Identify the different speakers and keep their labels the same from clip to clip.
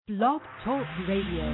Speaker 1: Blog Talk Radio.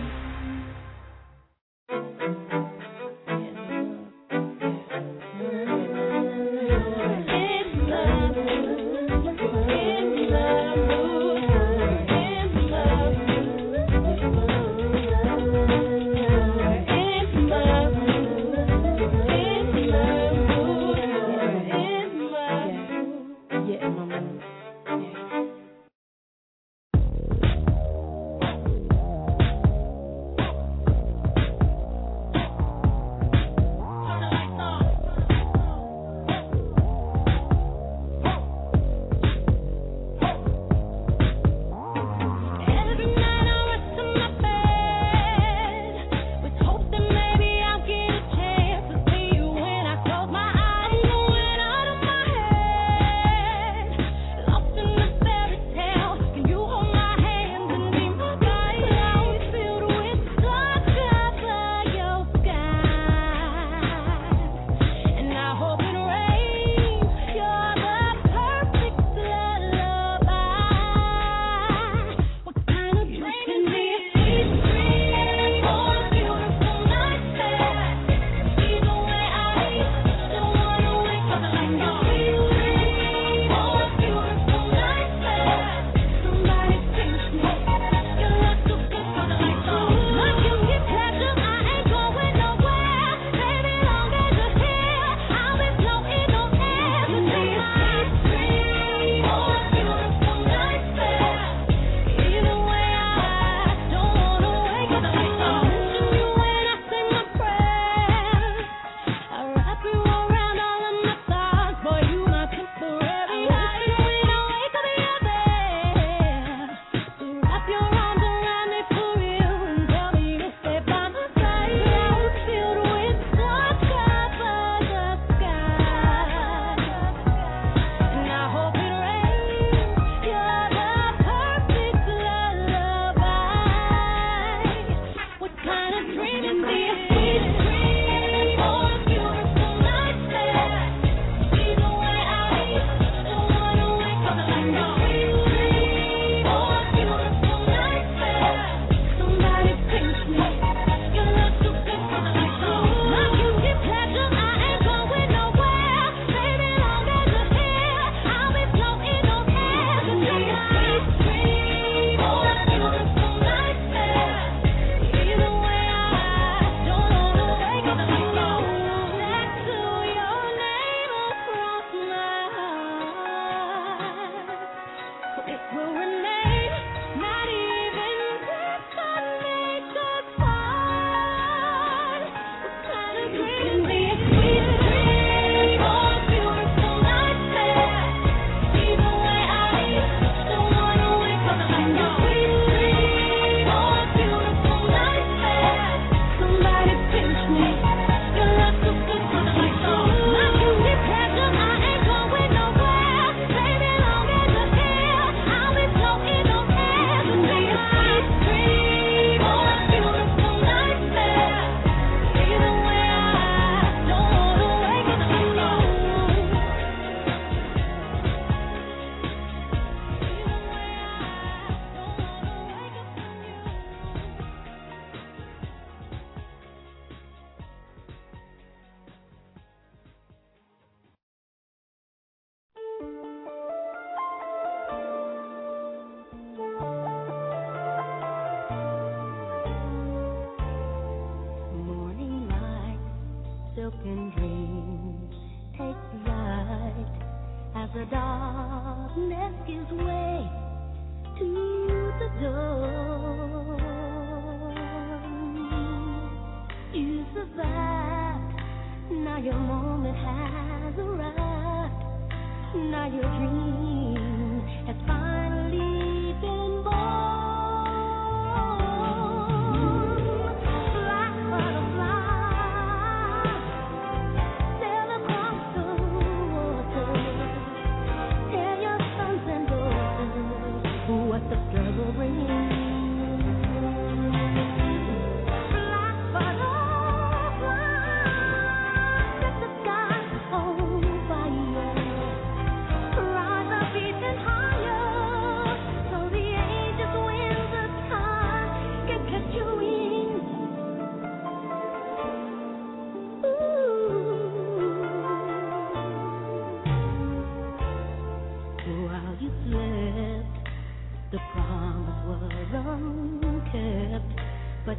Speaker 2: What the struggle brings.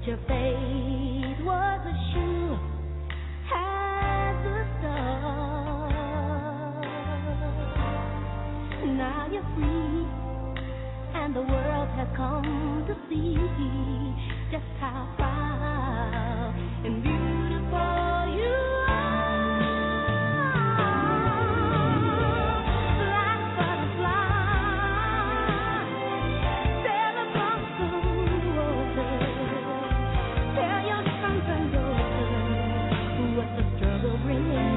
Speaker 2: your fate was as sure as the stars. Now you're free, and the world has come to see just how proud and beautiful you are. Like butterflies, sail across the water. Tell your sons and daughters what the struggle brings.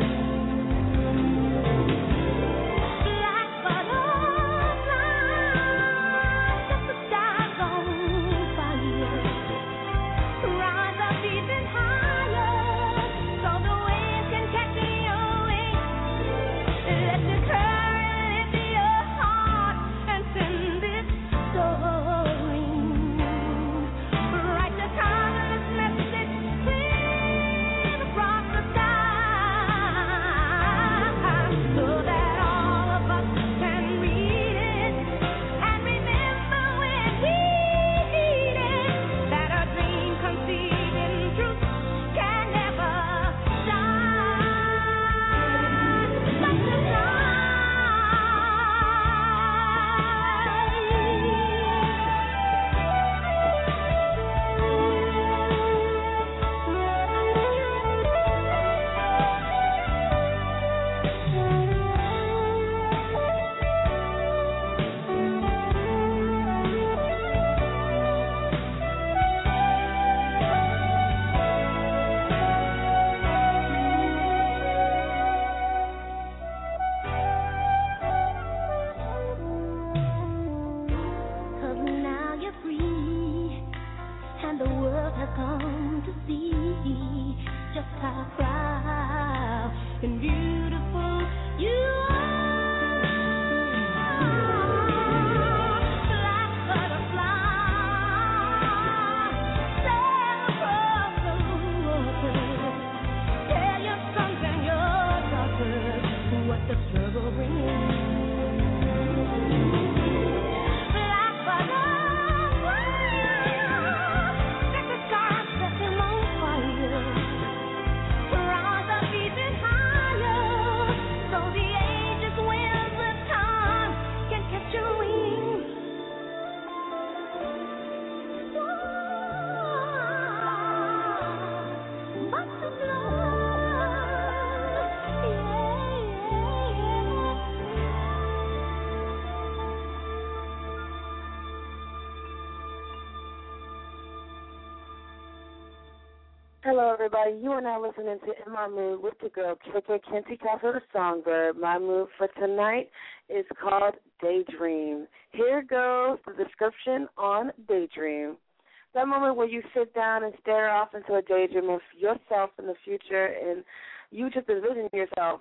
Speaker 3: Hello, everybody. You are now listening to In My Mood with your girl, KK Kenzie Castle, the Songbird. My mood for tonight is called Daydream. Here goes the description on Daydream. That moment where you sit down and stare off into a daydream of yourself in the future, and you just envision yourself,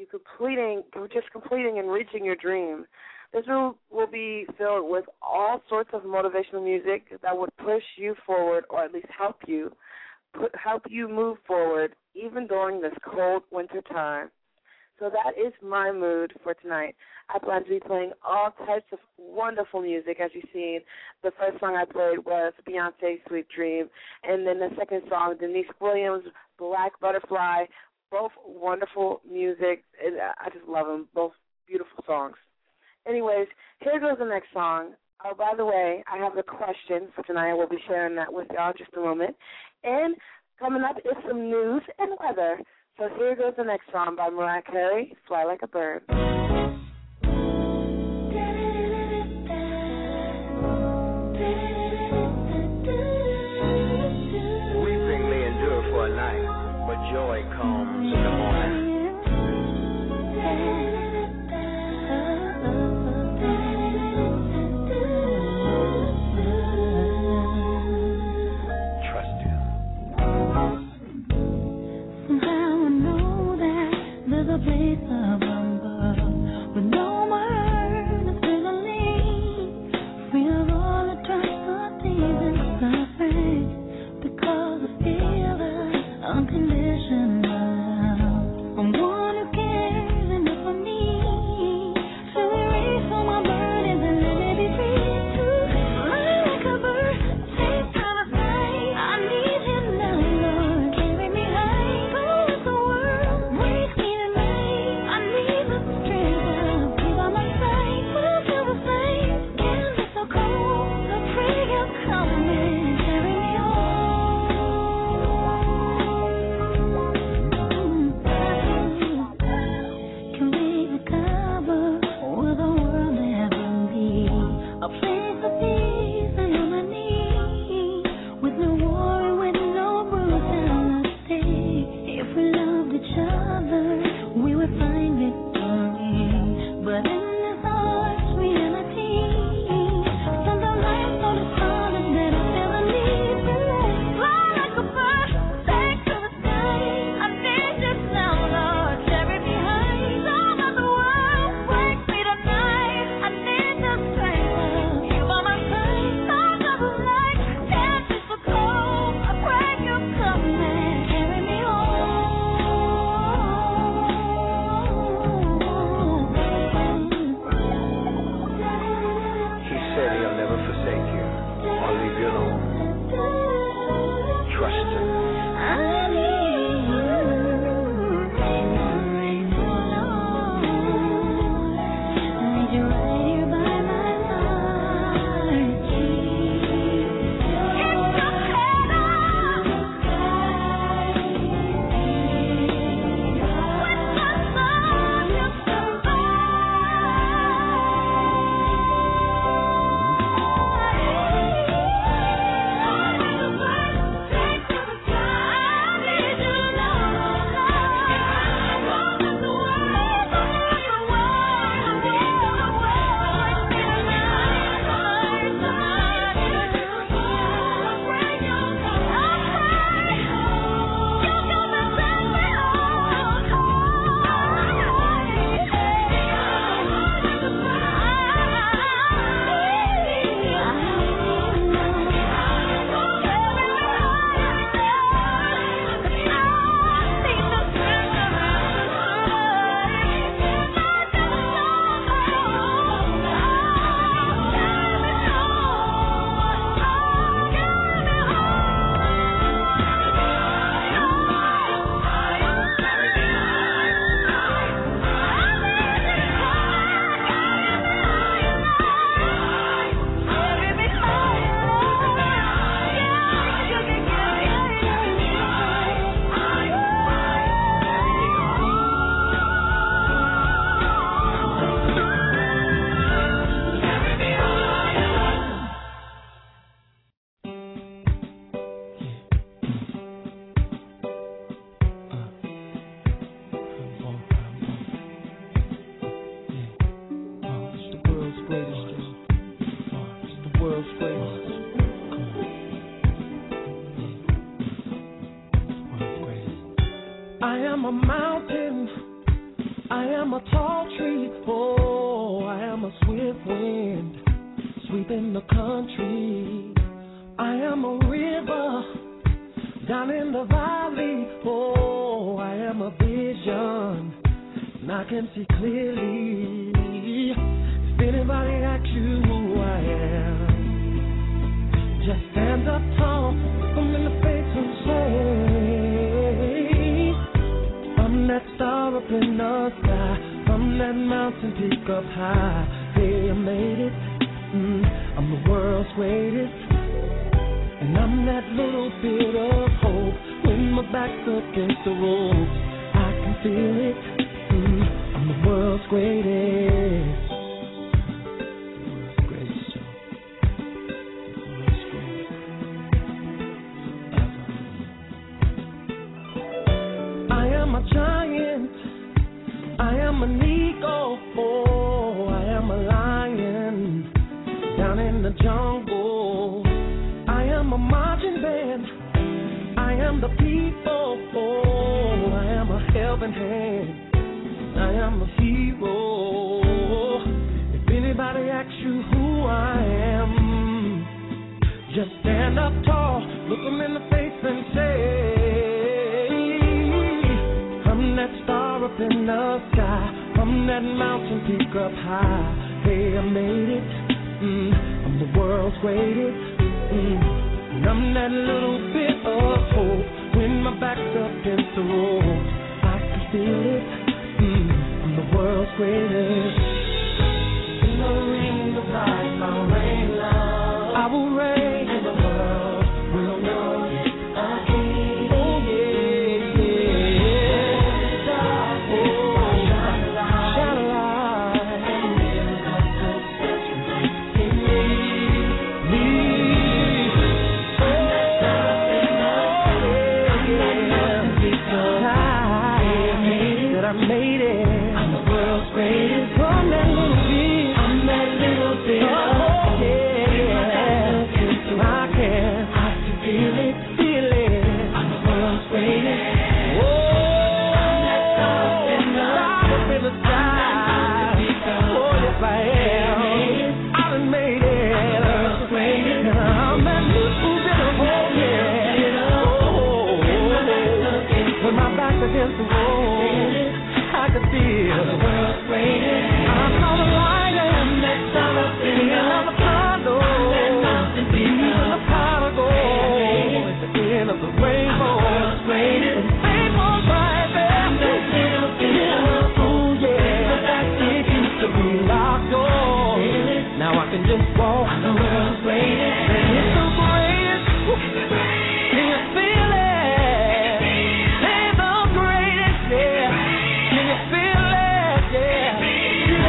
Speaker 3: just completing and reaching your dream. This room will be filled with all sorts of motivational music that would push you forward, or at least help you move forward even during this cold winter time. So that is my mood for tonight. I plan to be playing all types of wonderful music. As you've seen, the first song I played was Beyonce's Sweet Dream, and then the second song, Denise Williams' Black Butterfly, both wonderful music. I just love them, both beautiful songs. Anyways, here goes the next song. Oh, by the way, I have a question for tonight. We'll be sharing that with y'all in just a moment. And coming up is some news and weather. So here goes the next song by Mariah Carey, Fly Like a Bird.
Speaker 4: Weeping may endure for a night, but joy comes in the morning.
Speaker 2: Somehow I know that there's a place above
Speaker 5: am a mountain, I am a tall tree, oh, I am a swift wind, sweeping the country. I am a river, down in the valley, oh, I am a vision, and I can see clearly. If anybody asks you who I am, just stand up tall, look them in the face and say, I'm that star up in the sky, from that mountain peak up high. Hey, I made it, I'm the world's greatest, and I'm that little bit of hope. When my back's against the ropes, I can feel it, I'm the world's greatest. I am a giant, I am an eagle, oh, I am a lion, down in the jungle. I am a marching band, I am the people, oh, I am a helping hand, I am a hero. If anybody asks you who I am, just stand up tall, look them in the face and say, that star up in the sky, from that mountain peak up high. Hey, I made it, I'm the world's greatest, and I'm that little bit of hope. When my back's up against the rope, I can feel it, I'm the world's greatest. In the ring of life, I'll reign love, I will reign, and the world will know it again. Oh yeah, yeah. I made it. I'm the world's greatest. From that little bit. I'm that little bit. Oh, yeah. I can feel it, feel it. I'm the world's greatest. Oh, I'm that star up in the sky. Oh, yes, I am. I done made it. I'm the world's greatest. I'm that little bit of hope, yeah. Oh, when my back's against the wall, I can feel the world's greatest. I'm not a lion, that son of a avocado. I'm that mountain peak, I'm a pot of gold. At the end of the rainbow, the world's greatest. And fate was right there. I'm that little bit of fool, yeah. But that it used to be locked door. Now I can just walk. I'm the world's greatest. And it's the greatest. Can you feel it? They're the greatest, yeah. Can you feel it? Yeah.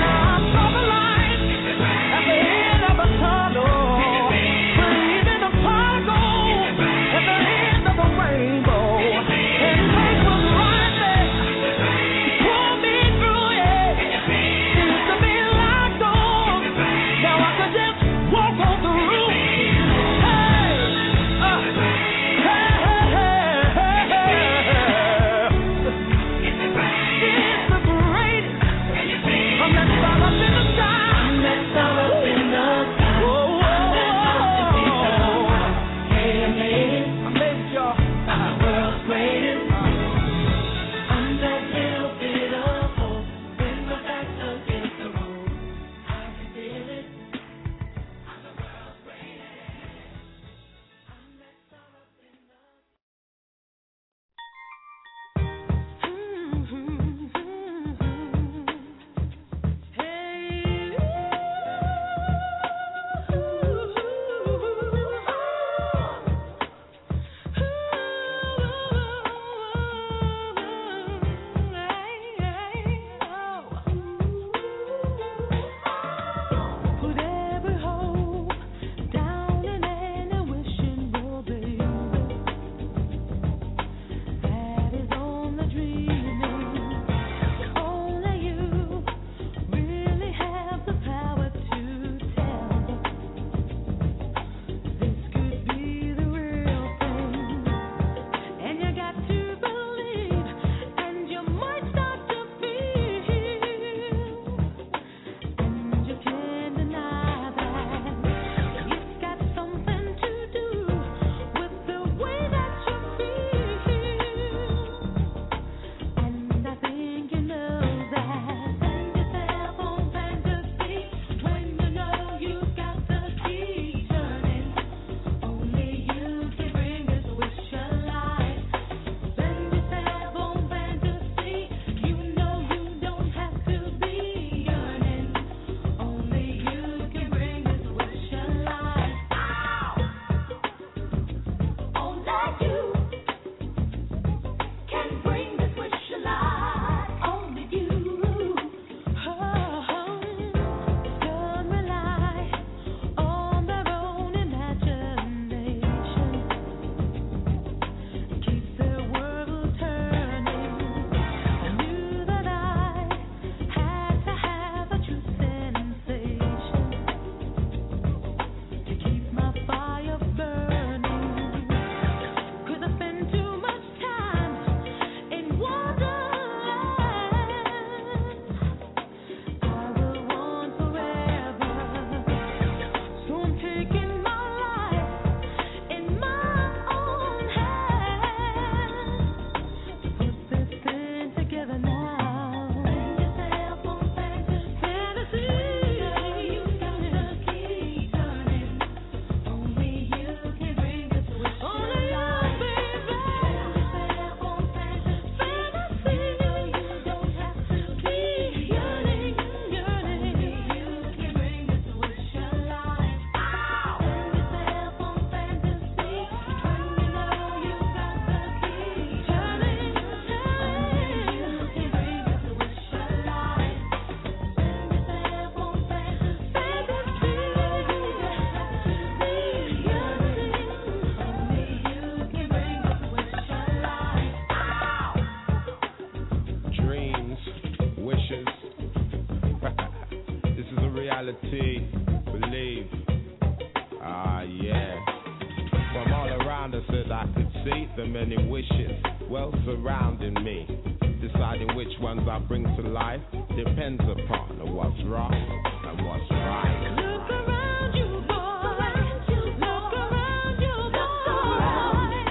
Speaker 6: I said I could see the many wishes well surrounding me. Deciding which ones I bring to life depends upon what's wrong and what's right.
Speaker 2: Look around you, boy. Look around you, boy.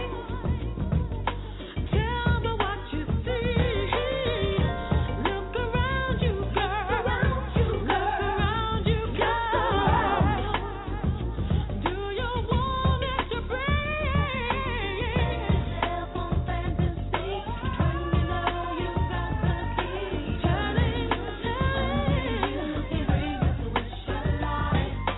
Speaker 2: Tell me what you see. Look around you, girl. Look around you, girl. Do you want it to break? Yourself on fantasy when you know you got the key. Turning, you wish your life.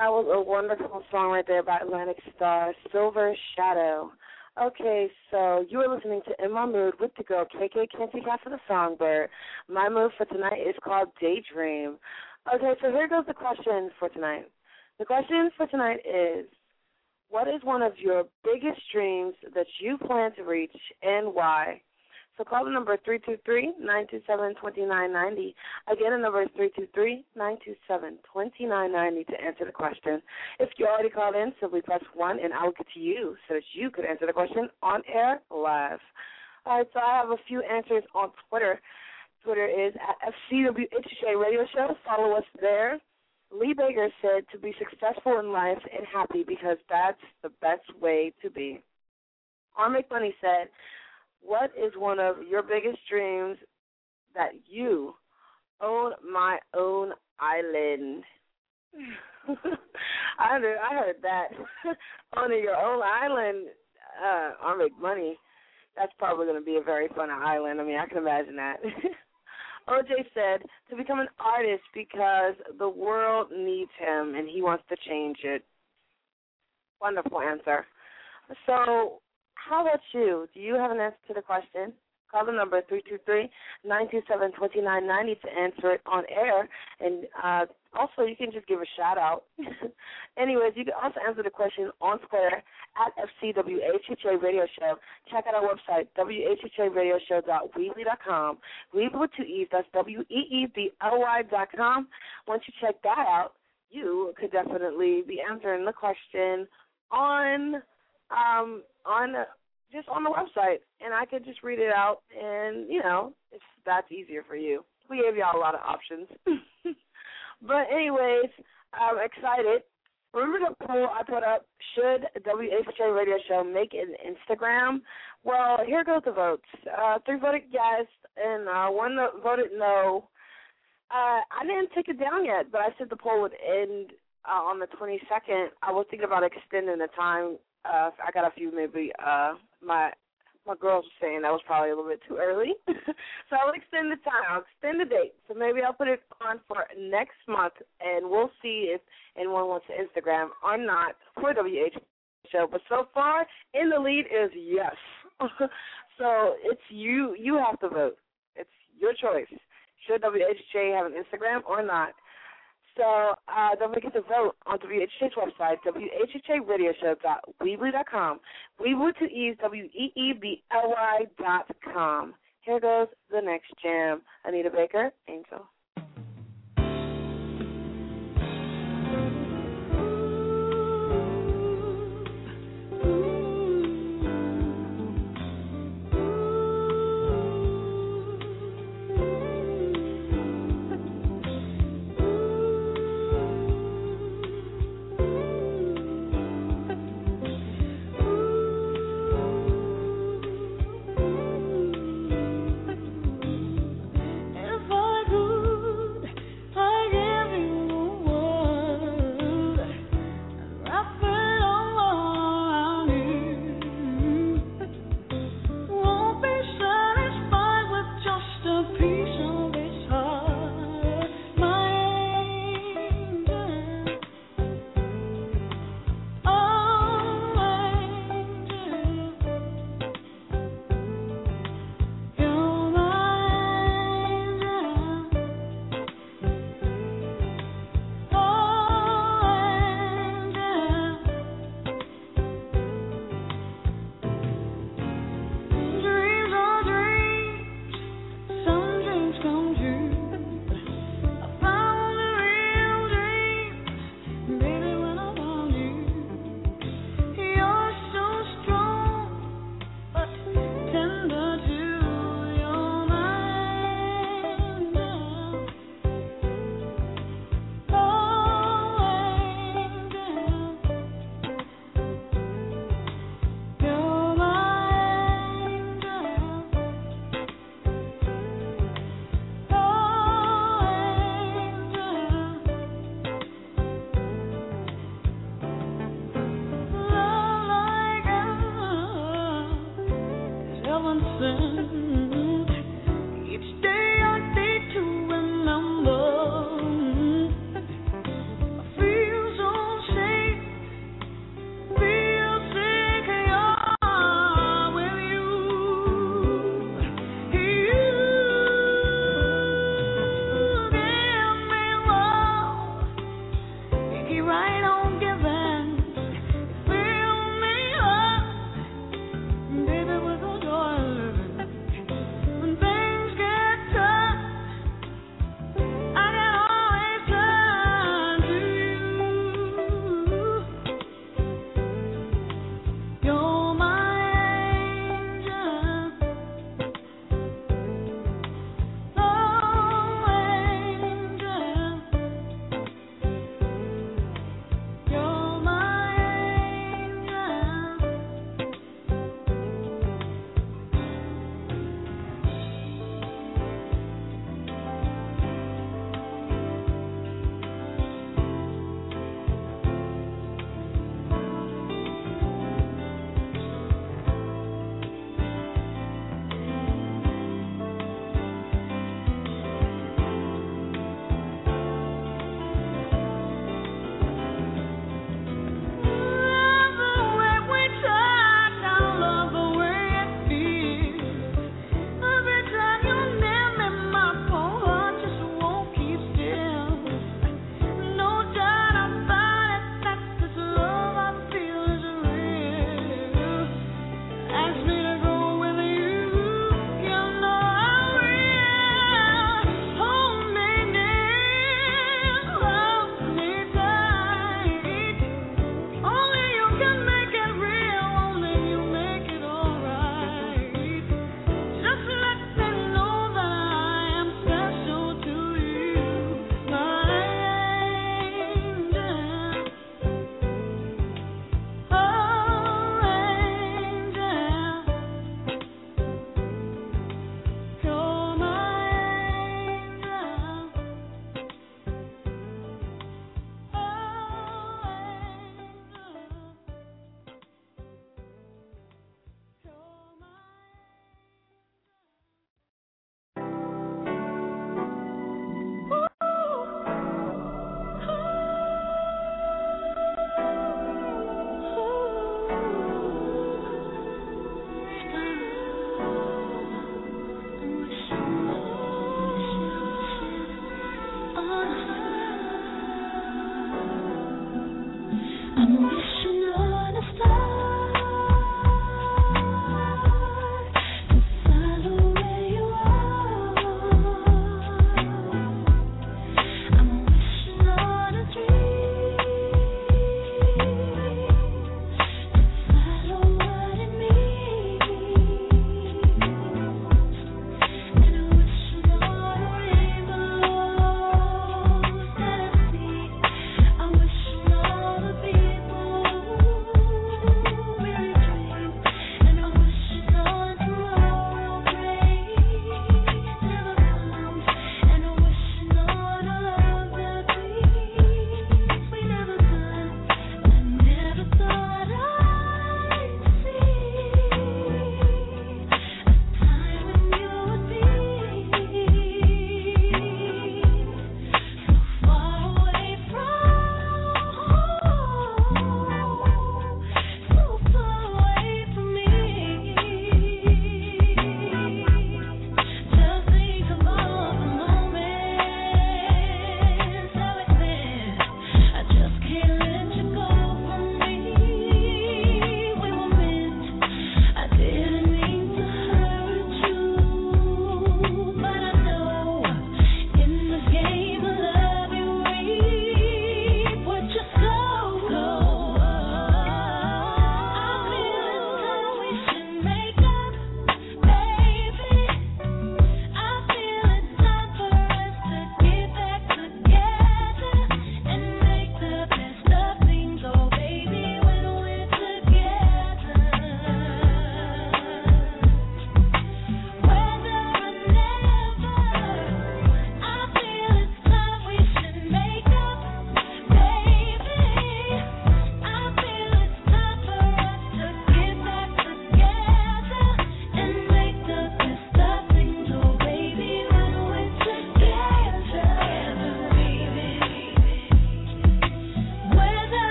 Speaker 3: That was a wonderful song right there by Atlantic Starr, Silver Shadow. Okay, so you are listening to In My Mood with the girl KK Kenzie Cat for the Songbird. My mood for tonight is called Daydream. Okay, so here goes the question for tonight. The question for tonight is, what is one of your biggest dreams that you plan to reach and why? So call the number 323-927-2990. Again, the number is 323-927-2990 to answer the question. If you already called in, simply press 1 and I will get to you so that you could answer the question on air live. All right, so I have a few answers on Twitter. Twitter is at FCWHJ Radio Show. Follow us there. Lee Baker said to be successful in life and happy because that's the best way to be. Armick Money said, what is one of your biggest dreams that you own my own island? I heard that. Owning your own island, Armick Money, that's probably going to be a very fun island. I mean, I can imagine that. OJ said to become an artist because the world needs him and he wants to change it. Wonderful answer. So how about you? Do you have an answer to the question? Call the number 323-927-2990 to answer it on air. And also, you can just give a shout-out. Anyways, you can also answer the question on Twitter at FCWHHA Radio Show. Check out our website, WHHARadioshow.weebly.com. Weebly with 2 E's, that's WEEBLY.com. Once you check that out, you could definitely be answering the question on just on the website, and I could just read it out, and, you know, if that's easier for you. We gave y'all a lot of options. But anyways, I'm excited. Remember the poll I put up, should WHJ Radio Show make an Instagram? Well, here goes the votes. 3 voted yes, and 1 voted no. I didn't take it down yet, but I said the poll would end on the 22nd. I was thinking about extending the time. I got a few maybe my girls were saying that was probably a little bit too early. So I will extend the time. I'll extend the date. So maybe I'll put it on for next month, and we'll see if anyone wants to Instagram or not for WH Show. But so far, in the lead is yes. So it's you. You have to vote. It's your choice. Should WHJ have an Instagram or not? So don't forget to vote on WHJ's website, WHHARadioshow.weebly.com. Weebly with 2 E's, WEEBLY.com. Here goes the next jam. Anita Baker, Angel.
Speaker 5: Feel so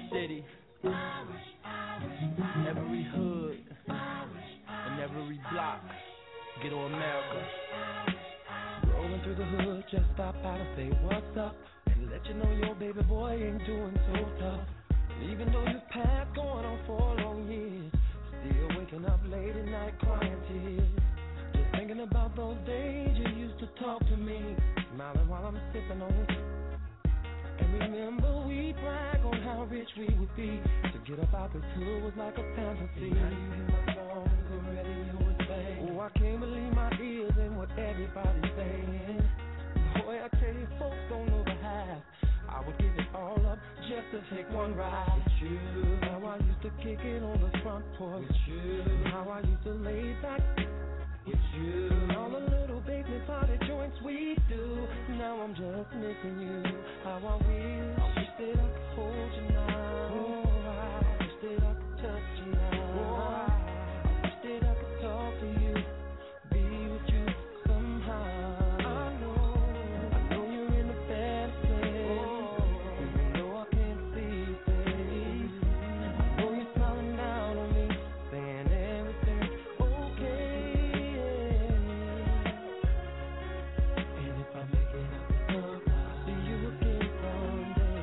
Speaker 5: city, every hood, and every block. Ghetto America. Rolling through the hood, just stop by to say what's up and let you know your baby boy ain't doing so tough. And even though you've passed going on for long years, still waking up late at night crying tears. Just thinking about those days you used to talk to me, smiling while I'm sipping on it. And remember we brag on how rich we would be. To get up out this hood was like a fantasy. Now you hear my songs, the radio is playing. Oh, I can't believe my ears and what everybody's saying. Boy, I tell you, folks don't know the half. I would give it all up just to take one ride with you. How I used to kick it on the front porch with you. How I used to lay back with you. All the little basement party joints we do. Now I'm just missing you. How I wish that I could hold you now. Oh, I wish that I could touch you now. Oh, I wish that I could talk to you, be with you somehow. I know you're in a bad place. Even though I can't see your face, I know you're smiling down on me, saying everything's okay. And if I make it up, I'll see you again someday.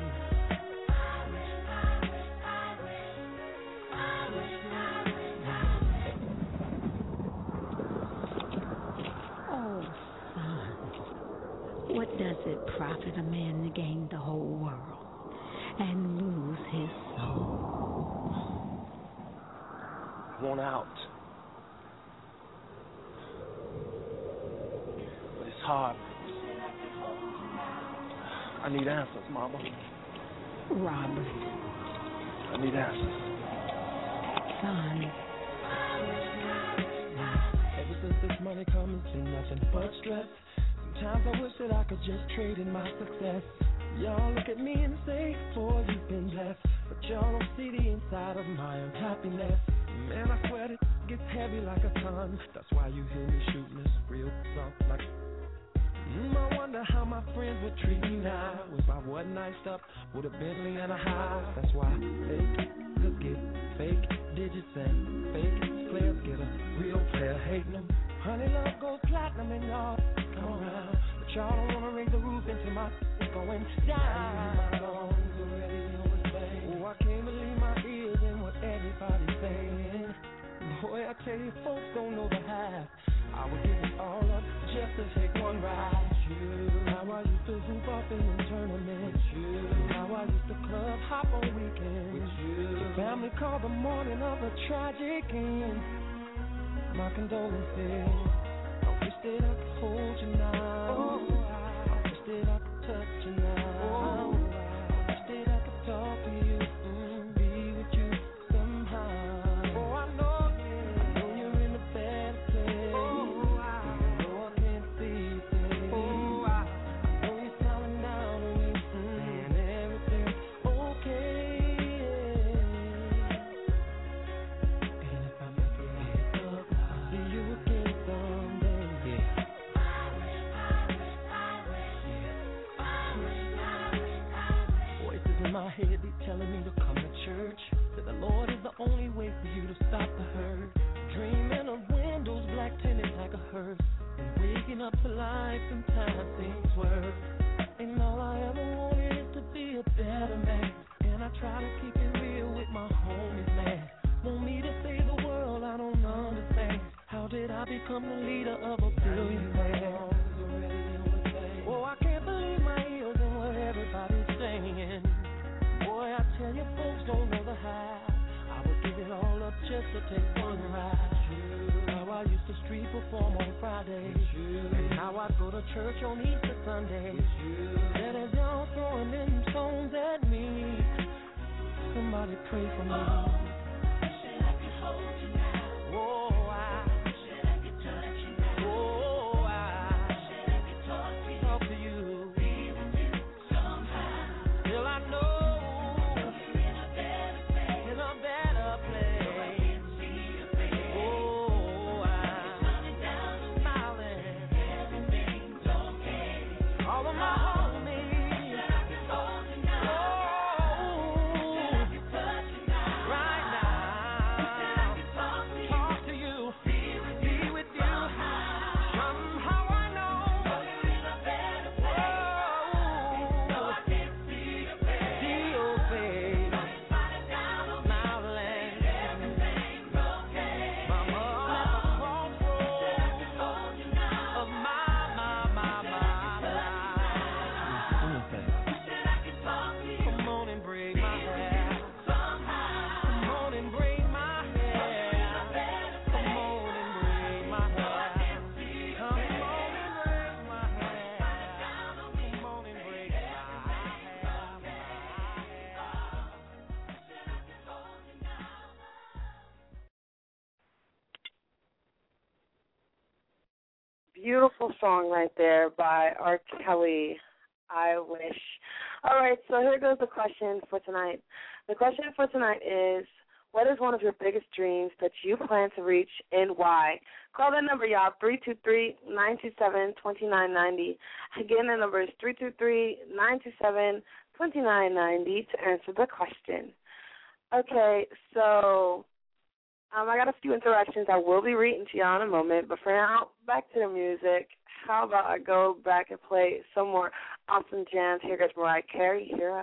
Speaker 1: Oh, son, what does it profit a man to gain the whole world and lose his soul?
Speaker 5: I want out. But it's hard. I need answers, Mama.
Speaker 1: Robert,
Speaker 5: I need answers.
Speaker 1: son,
Speaker 5: Ever since this money comes, it's been nothing but stress. Sometimes I wish that I could just trade in my success. Y'all look at me and say, boy, you've been blessed. But y'all don't see the inside of my unhappiness. Man, I swear it gets heavy like a ton. That's why you hear me shooting this real stuff like I wonder how my friends would treat me now if I wasn't iced up with a Bentley and a house. That's why fake cause get fake digits and fake players get a real player hating them. Honey, love goes platinum and y'all come around, but y'all don't wanna raise the roof until my it's going down. Oh, I can't believe my ears and what everybody's saying. Boy, I tell you, folks don't know the half. I would give it all up just to take one ride with you. How I used to hoop up in the tournament with you. How I used to club hop on weekends with you. Your family called the morning of a tragic end. My condolences. I wish that I could hold you now. Oh, I wish that I could touch you now. Oh, I wish that I could talk to you, be with you somehow. Oh, I know you're in a bad place. Oh, even though I can't see your face. Oh, I know you're smiling down on me, saying everything's okay. And if I make it up, I'll see you again someday. Voices in my head, they telling me to come to church. That the Lord is the only way for you to stop the hurt. Dreaming of windows black tinted like a hearse, and waking up to life sometimes seems worse. And all I ever wanted is to be a better man. And I try to keep it real with my homies, man. Want me to save the world, I don't understand. How did I become the leader of a billionaire? Oh, I can't believe my ears and what everybody's saying. Boy, I tell you, folks don't know the half. I would give it all up just to take one ride. How I used to street perform on Fridays, and how I'd go to church on Easter Sundays. And as y'all throwing them stones at me, somebody pray for me. Oh, I talk to you. Till I know you're in a better place. Oh, I'm smiling. Everything's okay. All of my homies. Oh,
Speaker 3: beautiful song right there by R. Kelly, I Wish. All right, so here goes the question for tonight. The question for tonight is, what is one of your biggest dreams that you plan to reach and why? Call that number, y'all, 323-927-2990. Again, the number is 323-927-2990 to answer the question. Okay, so I got a few interactions I will be reading to y'all in a moment, but for now, back to the music. How about I go back and play some more awesome jams? Here goes Mariah Carey, Hero.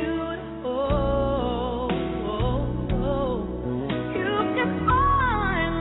Speaker 2: Find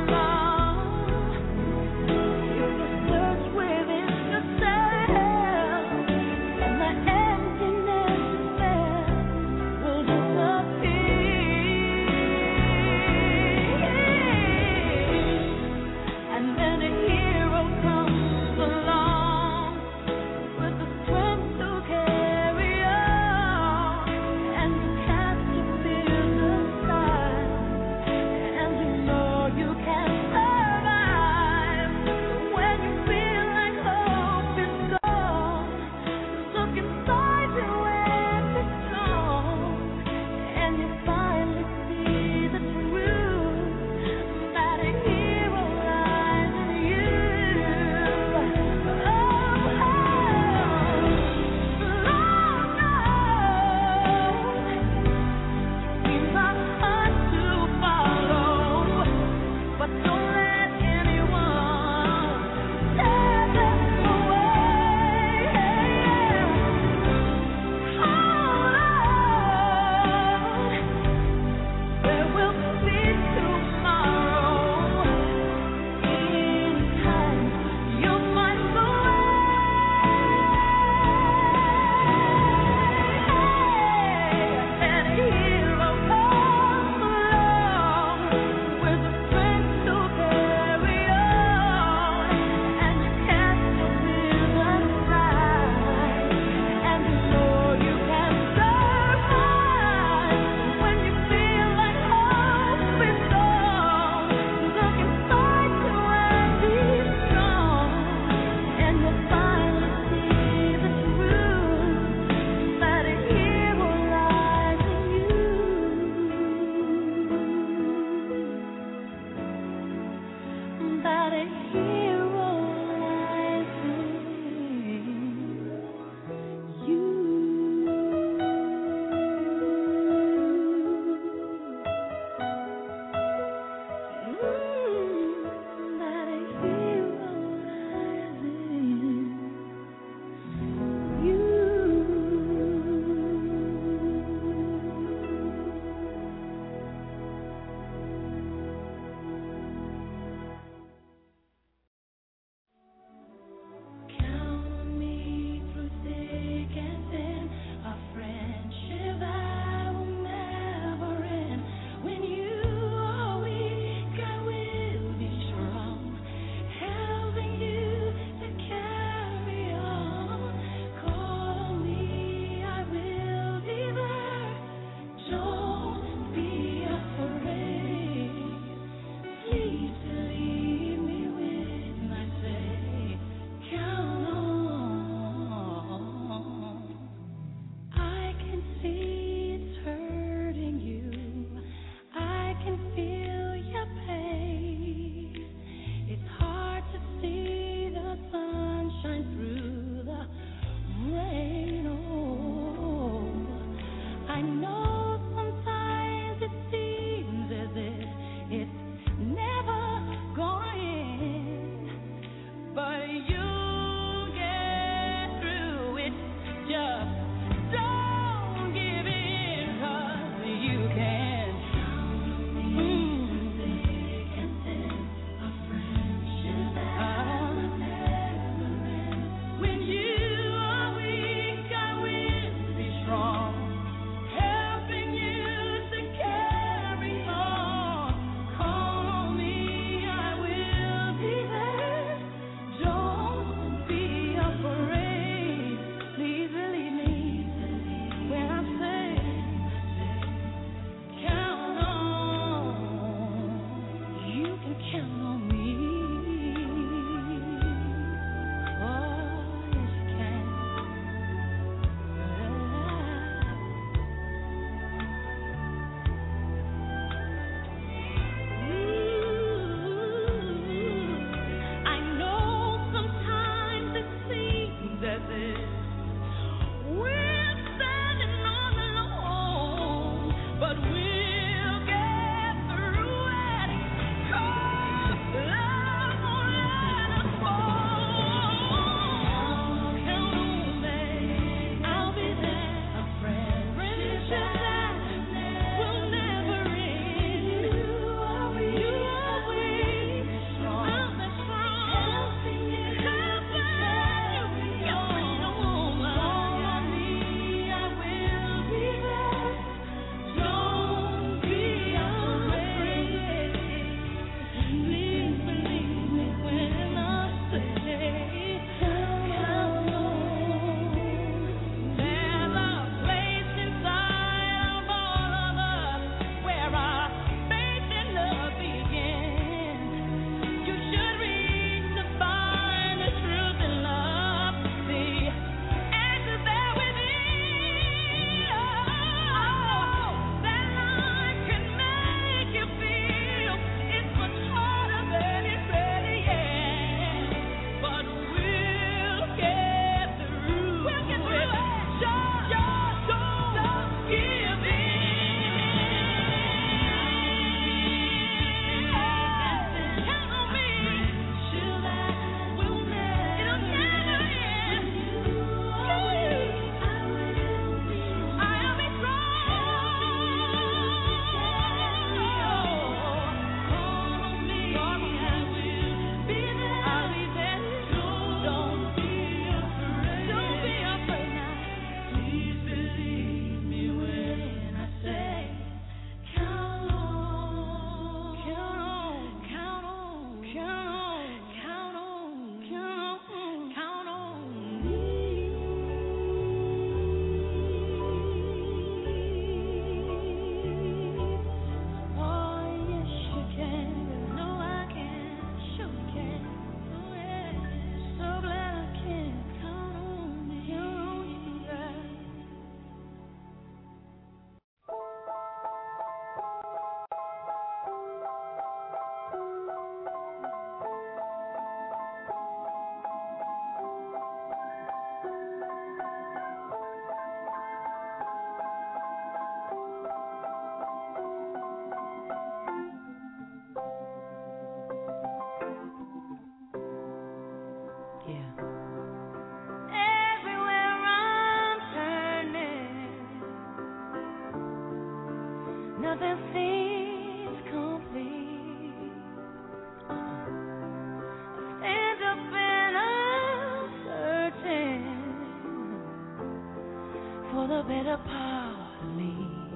Speaker 2: little better part of me.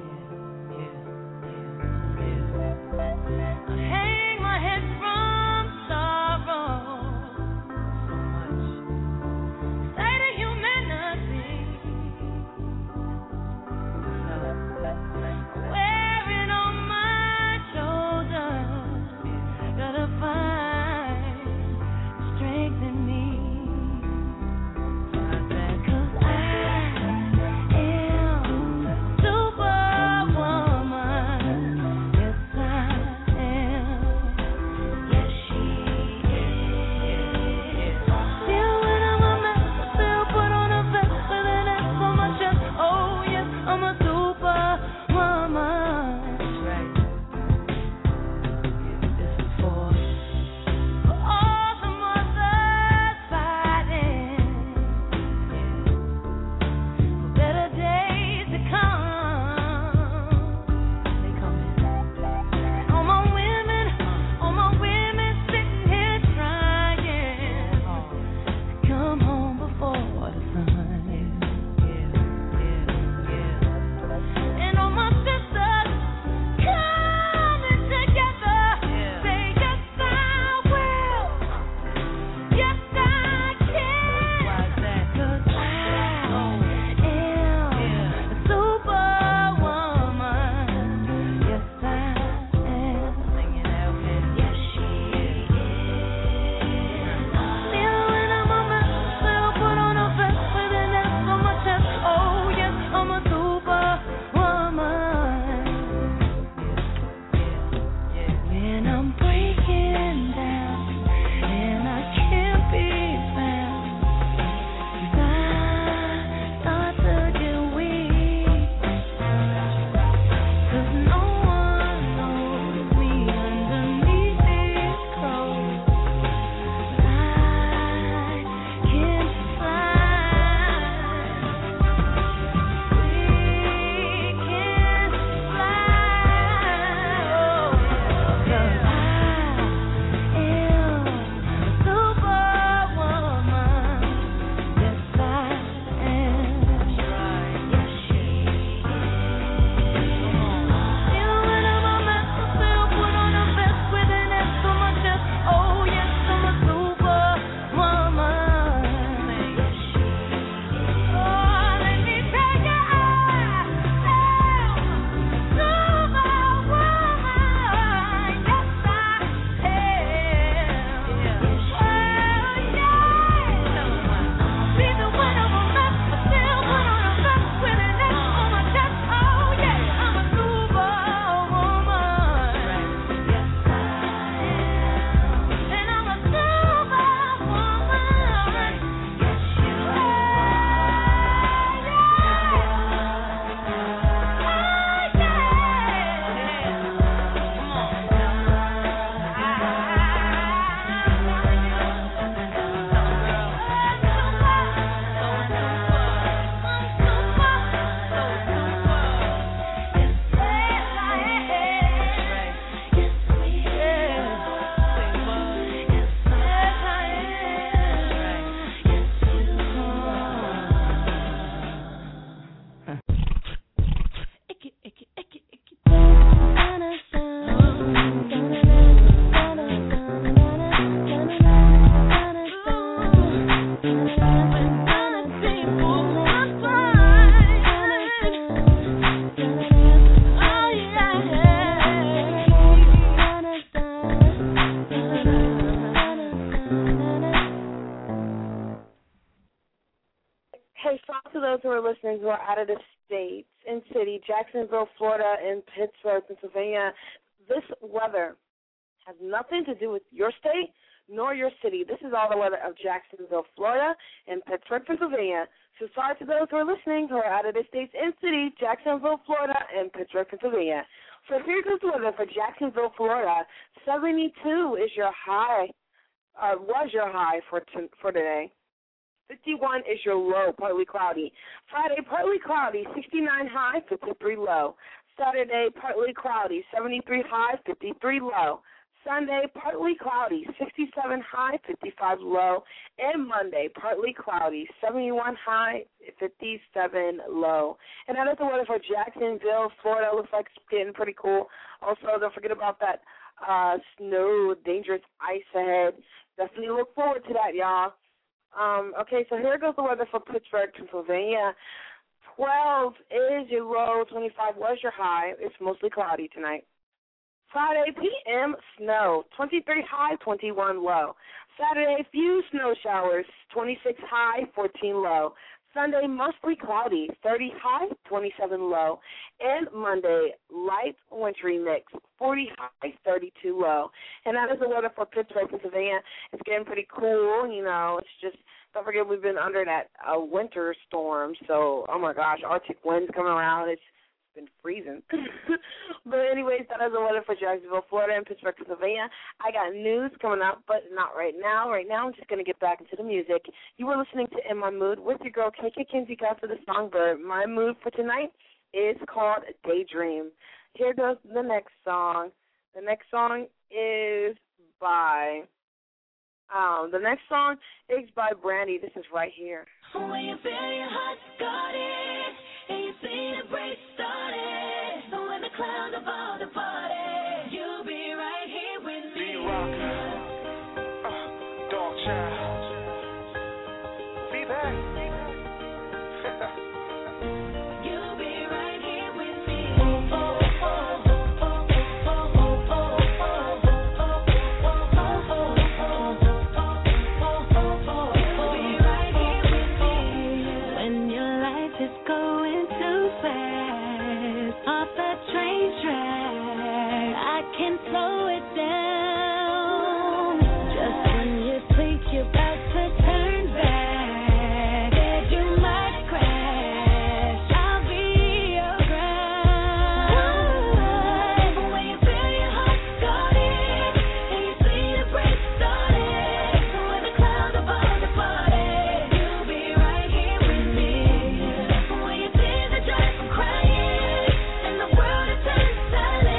Speaker 2: I hang my head from sorrow so much. Say to humanity, wearing on my shoulders, gotta find strength in me.
Speaker 3: Who are listening who are out of the states, in city, Jacksonville, Florida, and Pittsburgh, Pennsylvania, this weather has nothing to do with your state nor your city. This is all the weather of Jacksonville, Florida, and Pittsburgh, Pennsylvania. So sorry to those who are listening who are out of the states and city, Jacksonville, Florida, and Pittsburgh, Pennsylvania. So here's the weather for Jacksonville, Florida. 72 is your high, was your high for today. 51 is your low, partly cloudy. Friday, partly cloudy, 69 high, 53 low. Saturday, partly cloudy, 73 high, 53 low. Sunday, partly cloudy, 67 high, 55 low. And Monday, partly cloudy, 71 high, 57 low. And that is the weather for Jacksonville, Florida. Looks like it's getting pretty cool. Also, don't forget about that snow, dangerous ice ahead. Definitely look forward to that, y'all. Okay, so here goes the weather for Pittsburgh, Pennsylvania. 12 is your low, 25 was your high. It's mostly cloudy tonight. Friday, PM, snow, 23 high, 21 low. Saturday, few snow showers, 26 high, 14 low. Sunday, mostly cloudy, 30 high, 27 low. And Monday, light wintry mix, 40 high, 32 low. And that is the weather for Pittsburgh, Pennsylvania. It's getting pretty cool, you know. It's just, don't forget we've been under that winter storm. So, oh, my gosh, Arctic winds coming around. It's been freezing. But anyways, that is the weather for Jacksonville, Florida, and Pittsburgh, Pennsylvania. I got news coming up, but not right now. Right now, I'm just going to get back into the music. You were listening to In My Mood with your girl, KK Kinsey Casa the Songbird. My mood for tonight is called Daydream. Here goes the next song. The next song is by Brandy. This is right here.
Speaker 2: When you feel your heart got it, and you see the break started, so when the clouds are all departed, you'll be right here with me.
Speaker 7: B-Rock, Dog Child, B-Back.
Speaker 2: You'll be right here with me. Slow it down. Just when you think you're about to turn back, that you might crash. I'll be your ground. When you feel your heart got it, and you see the break started, so when the clouds are all departed, you'll be right here with me. When you see the joy from crying, and the world is turned silent.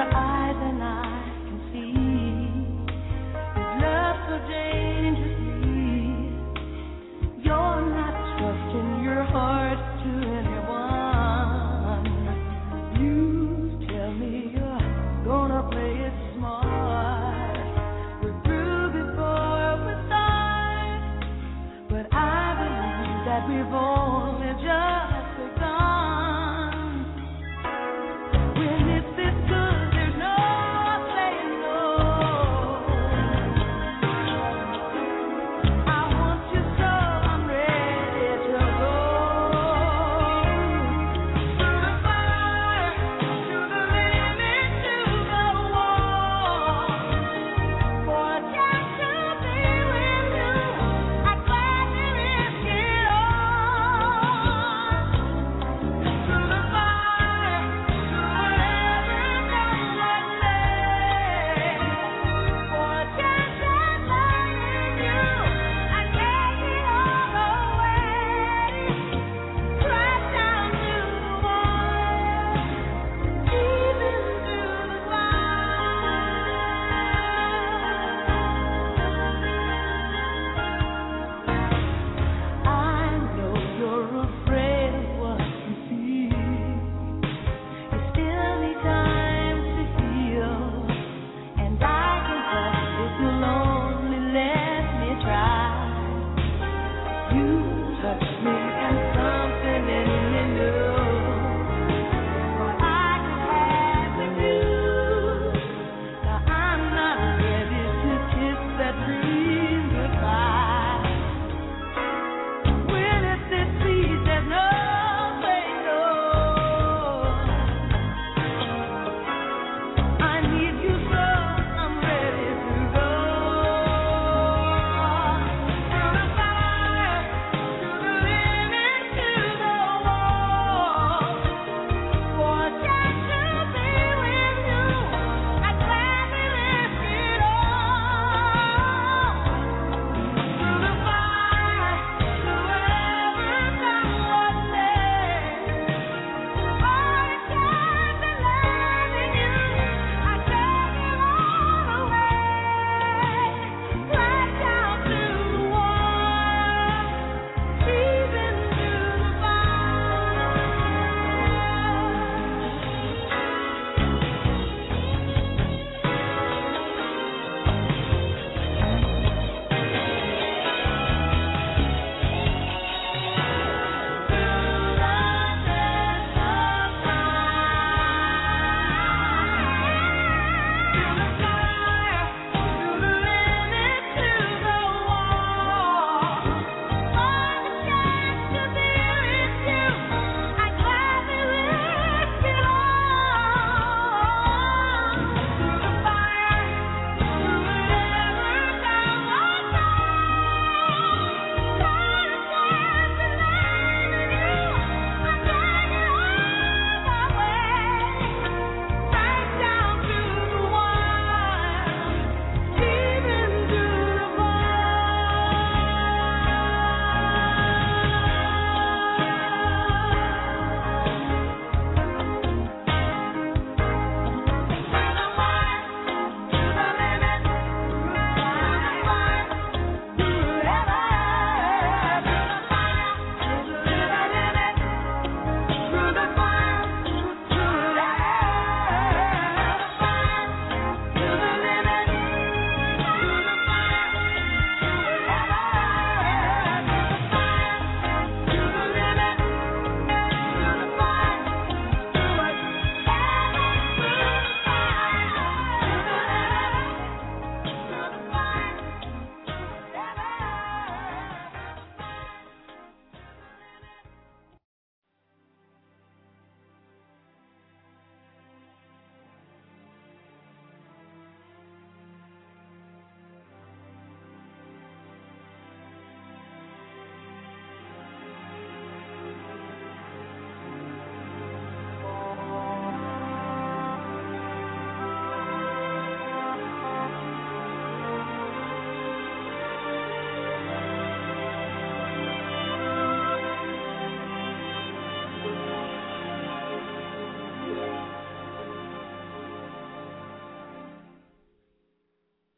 Speaker 2: your eyes and I can see this love so dangerously. You're not trusting your heart to anyone. You tell me you're gonna play it smart. We're through before we start, but I believe that we've only just begun. When it's this good, there's no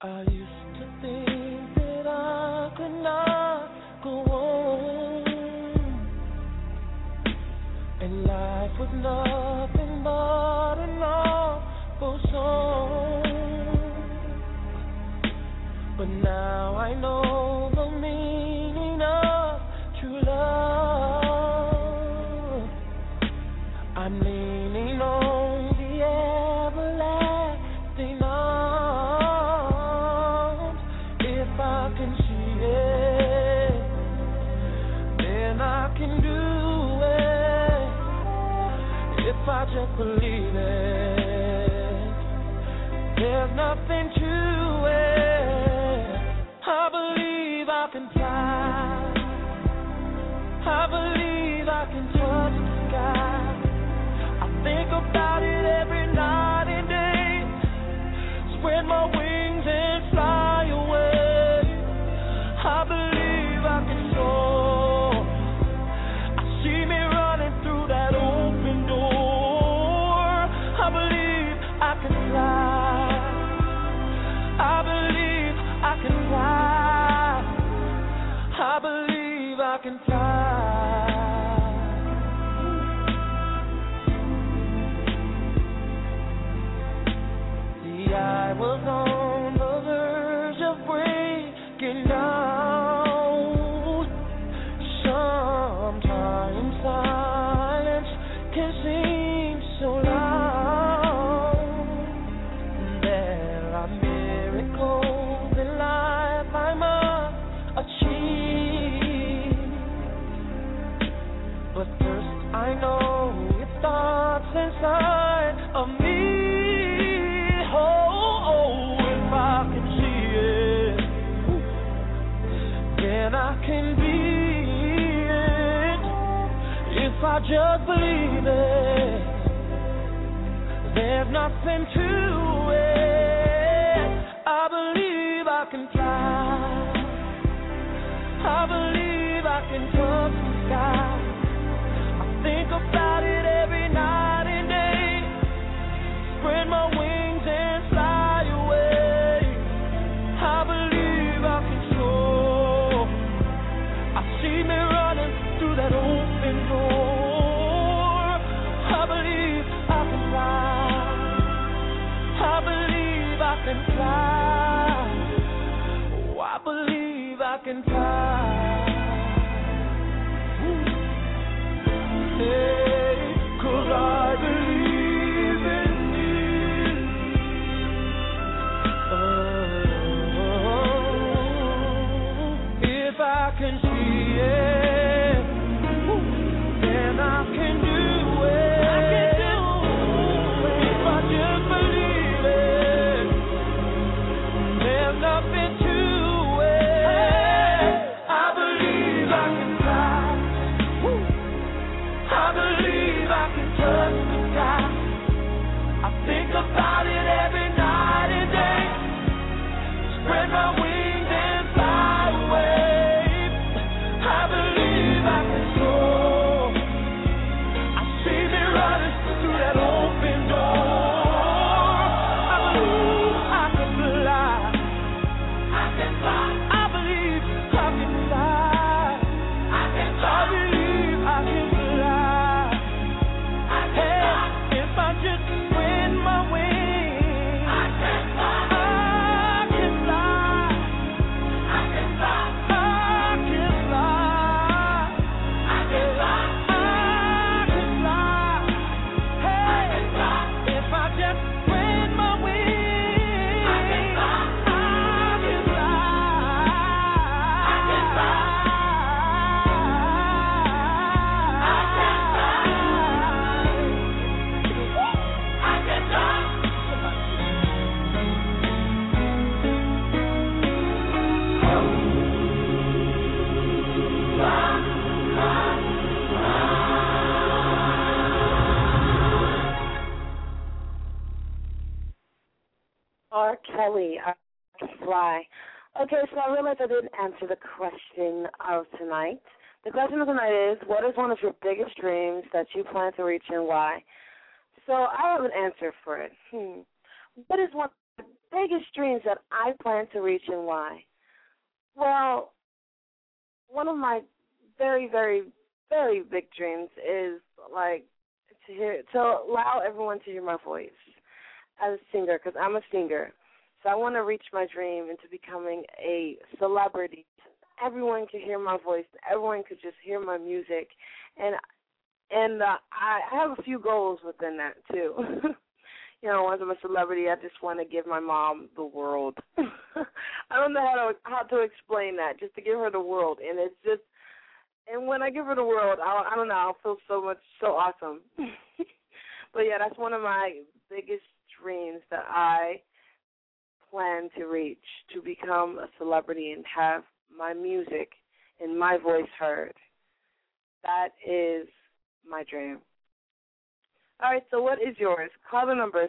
Speaker 5: I used to think that I could not go on, and life was nothing but an awful song. But now I know the meaning of true love. I'm leaning on the everlasting arms. If I can see it, then I can do it. If I just believe it, there's nothing to it. I believe I can fly. I believe I can touch the sky. I think about it every night and day. Spread my wings and fly away. I believe I can soar. I see me running through that open door. I believe I can fly. I believe I can fly. I believe I can fly. See, I was on the verge of breaking down. Sometimes silence can seem so loud. There are miracles in life I must achieve. But first I know it starts inside of me. Oh, if I can see it, then I can be it. If I just believe it, there's nothing to it. I believe I can fly. I believe I can touch the sky. I think about it every night and day. Spread my wings and fly away. I believe I can soar. I see me running through that open door. I believe I can fly. I believe I can fly. Oh, I believe I can fly. Hey, 'cause I believe in you. Oh, if I can see it, then I can do it. I can do it. If I just believe it, there's nothing to it. I believe I can fly. I believe I can touch the sky. I think about it every night and day. Spread my wings and fly away. I believe I can soar. I see me running through that open door. I believe I can fly. I can fly. I believe I can fly. I can fly. I believe I can fly. Hey, if I just spread my wings, I can fly. I can fly. I can fly. I can fly. I can fly. I can fly. Hey, if I just spread my wings, I can fly. I can fly. I can fly. I can fly.
Speaker 3: R. Kelly, I Can Fly. Okay, so I realized I didn't answer the question of tonight. The question of tonight is, what is one of your biggest dreams that you plan to reach and why? So I have an answer for it. What is one of the biggest dreams that I plan to reach and why. Well, one of my very, very, very big dreams is like to allow everyone to hear my voice as a singer, because I'm a singer. So I want to reach my dream into becoming a celebrity. Everyone could hear my voice. Everyone could just hear my music, and I have a few goals within that too. Once I'm a celebrity, I just want to give my mom the world. I don't know how to explain that. Just to give her the world, and it's just. And when I give her the world, I don't know, I'll feel so awesome. But yeah, that's one of my biggest dreams that I plan to reach, to become a celebrity and have my music and my voice heard. That is my dream. All right, so what is yours? Call the number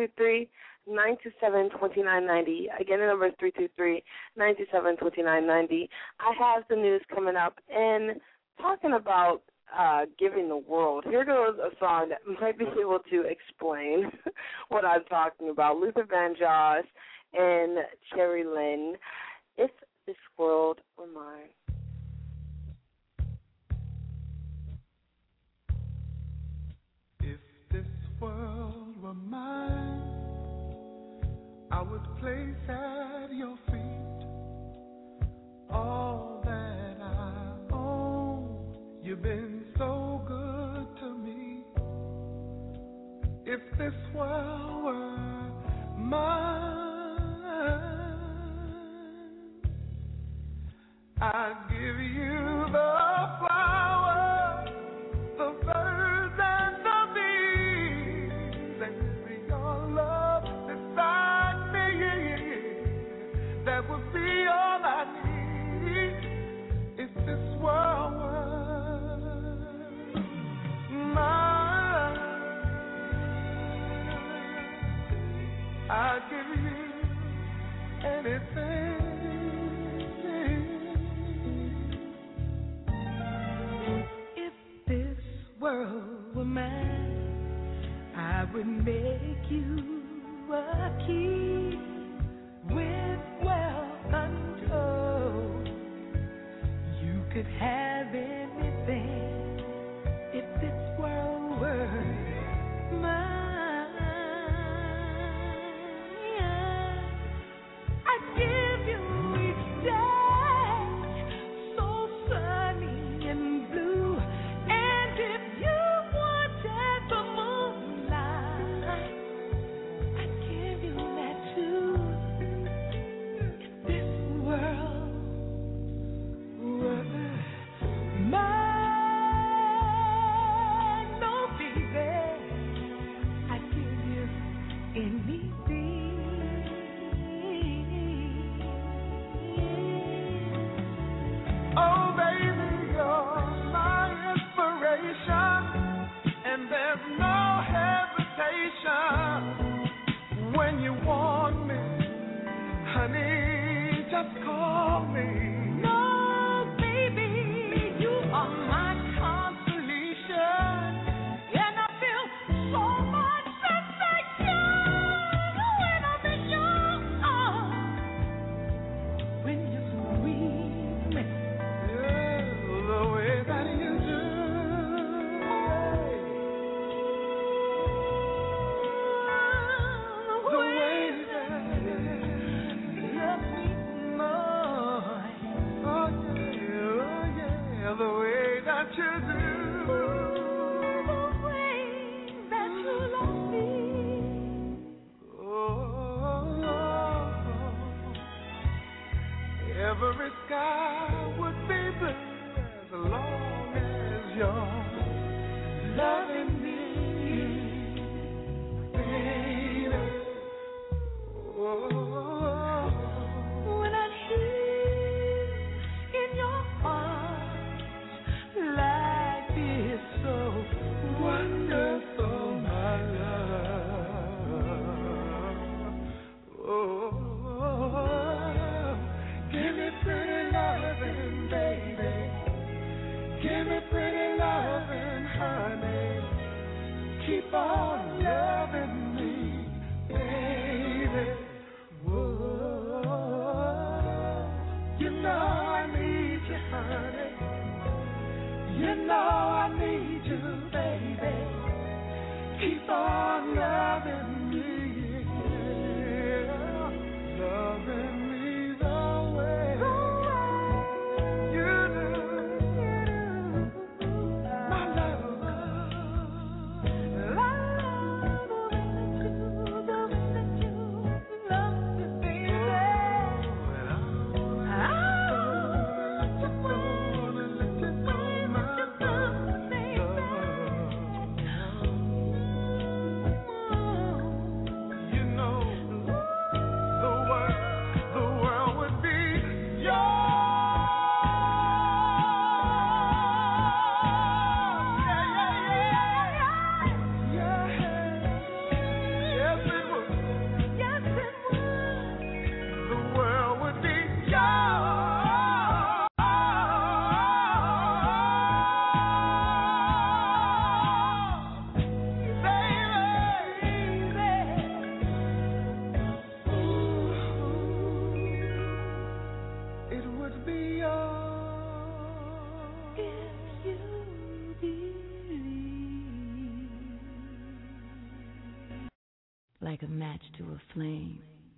Speaker 3: 323-927-2990. Again, the number is 323-927-2990. I have the news coming up, and talking about giving the world, here goes a song that might be able to explain what I'm talking about. Luther Vandross and Cherry Lynn, If This World Were Mine.
Speaker 7: If this world were mine, I would place at your feet all that I own. You've been so good to me. If this world were mine, I'd give you the flowers, the birds and the bees, and every your love beside me. That would be all I need if this world were mine. I'd give you anything.
Speaker 5: If this world were mine, I would make you a king with wealth untold. You could have anything if this world were mine. I'd give you each day so sunny and blue, and if you wanted the moonlight, I'd give you that too. If this world were mine, no baby, I'd give you anything.
Speaker 7: Oh, baby, you're my inspiration, and there's no hesitation when you want me, honey, just call me.
Speaker 5: No, baby, you are my consolation, and I feel so much sensation when I'm in your arms. When you squeeze me,
Speaker 7: Yeah, the way that you do.
Speaker 5: the way that you love me more.
Speaker 7: Oh, yeah, the way that you do.
Speaker 5: The way that you love me.
Speaker 7: Oh, every sky would be blue as long as you're loving me, baby. Oh,
Speaker 5: When I'm here in your arms, life is so
Speaker 7: wonderful, my love. Oh, give me pretty
Speaker 1: like a match to a flame.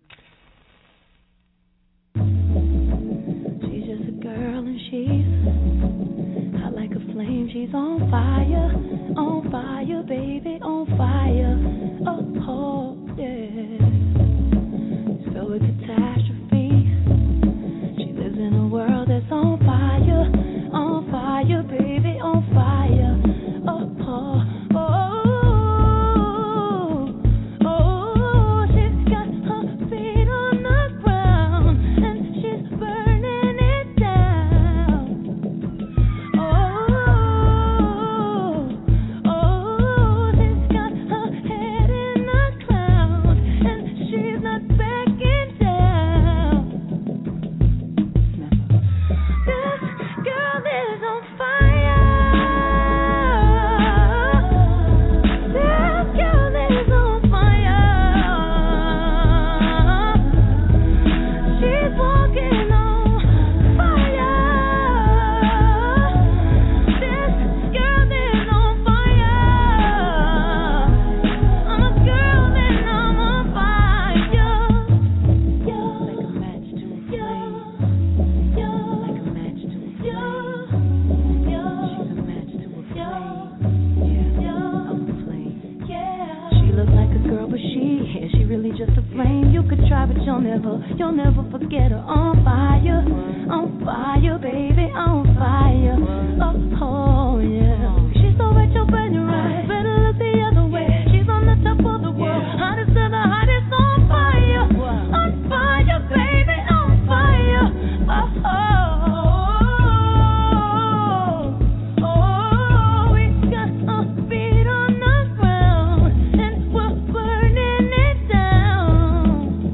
Speaker 1: She's just a girl and she's hot like a flame. She's on fire, baby, on fire. Oh, yeah. She's filled with catastrophe. She lives in a world that's on fire, baby, on fire. Oh, she's got her feet on the ground and she's burning it down. She's got her head in the clouds and she's not backing down. This girl is on fire. This girl is on fire. She's walking on fire. This girl is on fire. I'm a girl and I'm on fire. Like a match to a flame. Like a match to a flame. She's a match to a flame. Yeah, I'm a flame. She looks like a girl, but she really just a flame. You could try, but you'll never forget her. On fire, baby, on fire. Oh, yeah. She's so wet, you're burning right. Better look the other way. She's on the top of the world, hottest of the hottest. On fire, baby, on fire. We got our feet on the ground and we're burning it down.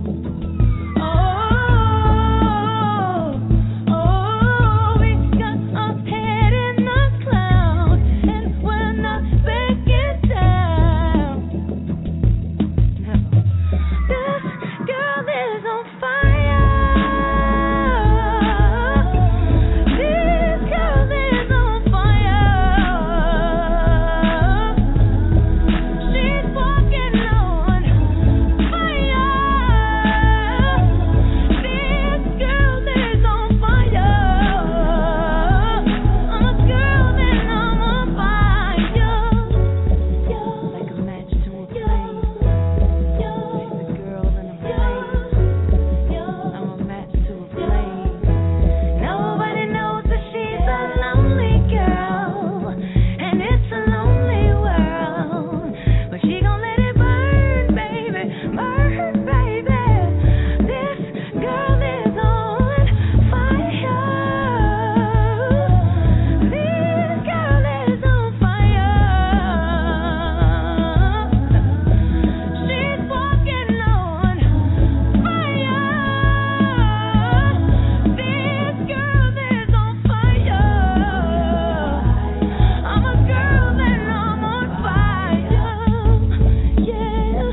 Speaker 1: We got our head in the clouds and we're not backing down. This girl is on fire. This girl is on fire. She's walking on fire. This girl is on fire. I'm a girl and I'm on fire. Like a match to a flame. She's a girl and a flame. I'm a match to a flame. Nobody knows that she's a lonely girl, and it's a lonely world. But she gon' let it burn, baby, burn, baby. This girl is on fire. This girl is on fire. She's walking on fire. This girl is on fire. I'm a girl and I'm on fire. Yeah.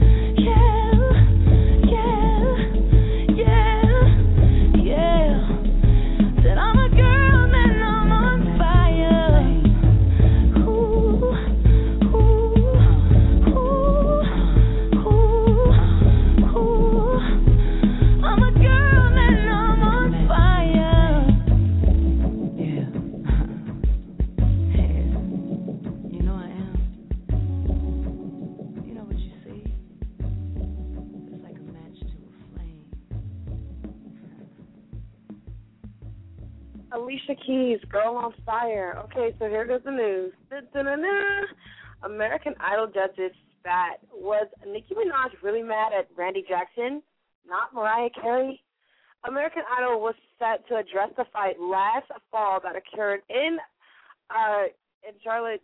Speaker 1: Said I'm a girl and I'm on fire. I'm a girl and I'm on fire. Yeah. You know I am. You know what you see? It's like a match to a flame.
Speaker 3: Alicia Keys, Girl on Fire. Okay, so here goes the news. Da-da-da-da. American Idol judges spat. Was Nicki Minaj really mad at Randy Jackson? Not Mariah Carey? American Idol was set to address the fight last fall that occurred in Charlotte,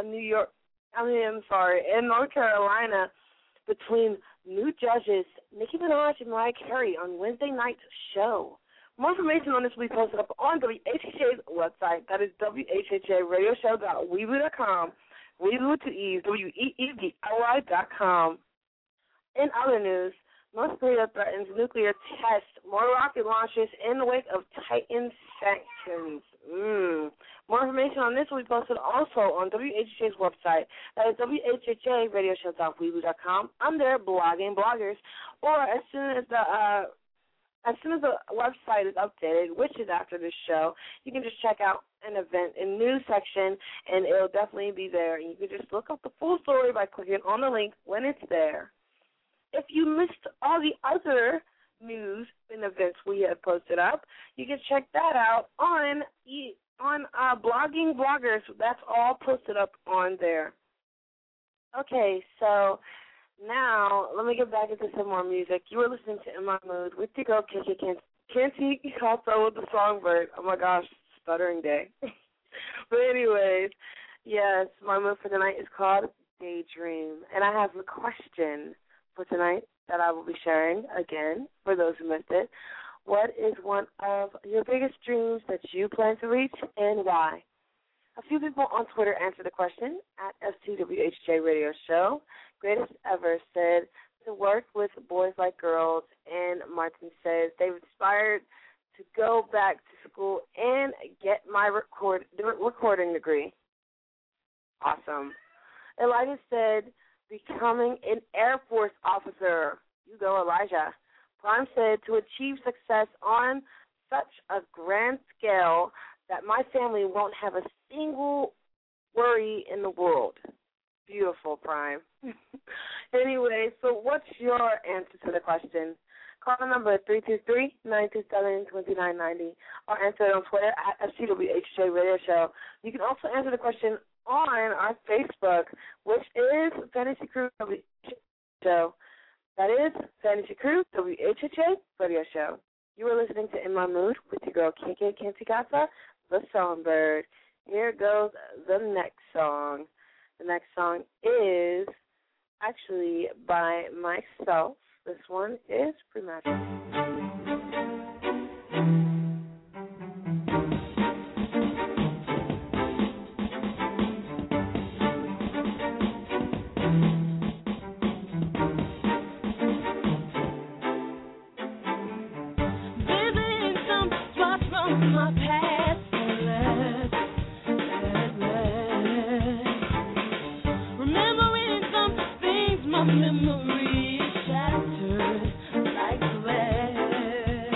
Speaker 3: in North Carolina between new judges Nicki Minaj and Mariah Carey on Wednesday night's show. More information on this will be posted up on WHHA's website. That is WHHARadioshow.weebly.com. Weebly to ease, WEEBLY.com. In other news, North Korea threatens nuclear test, more rocket launches in the wake of tightened sanctions. More information on this will be posted also on WHHA's website. That is WHHARadioshow.weebly.com under blogging bloggers, or as soon as the website is updated, which is after this show, you can just check out an event in news section, and it'll definitely be there. And you can just look up the full story by clicking on the link when it's there. If you missed all the other news and events we have posted up, you can check that out on blogging bloggers. That's all posted up on there. Okay, so now let me get back into some more music. You were listening to In My Mood with your girl Kiki Canty also with the Songbird. Oh my gosh, stuttering day. But anyways, yes, my mood for tonight is called Daydream, and I have a question for tonight that I will be sharing again for those who missed it. What is one of your biggest dreams that you plan to reach, and why? A few people on Twitter answered the question at FTWHJ Radio Show. Greatest Ever said to work with Boys Like Girls, and Martin says they've inspired to go back to school and get my recording degree. Awesome. Elijah said becoming an Air Force officer. You go, Elijah. Prime said to achieve success on such a grand scale that my family won't have a single worry in the world. Beautiful, Prime. Anyway, so what's your answer to the question? Call the number 323-927-2990 or answer it on Twitter at FCWHJ Radio Show. You can also answer the question on our Facebook, which is Fantasy Crew WHHA Show. That is Fantasy Crew WHHA Radio Show. You are listening to In My Mood with your girl KK Kentikasa, the Songbird. Here goes the next song. The next song is actually by myself. This one is Premature.
Speaker 1: Memory shattered like glass.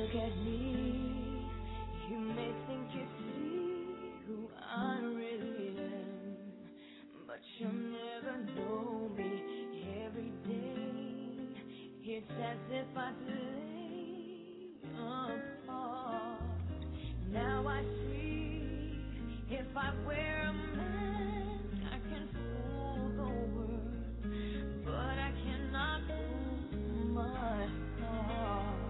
Speaker 1: look at me, you may think you see who I really am, but you'll never know me. Every day, it's as if I play a part. Now I see, if I wear a mask, I can fool the world, but I cannot fool my heart.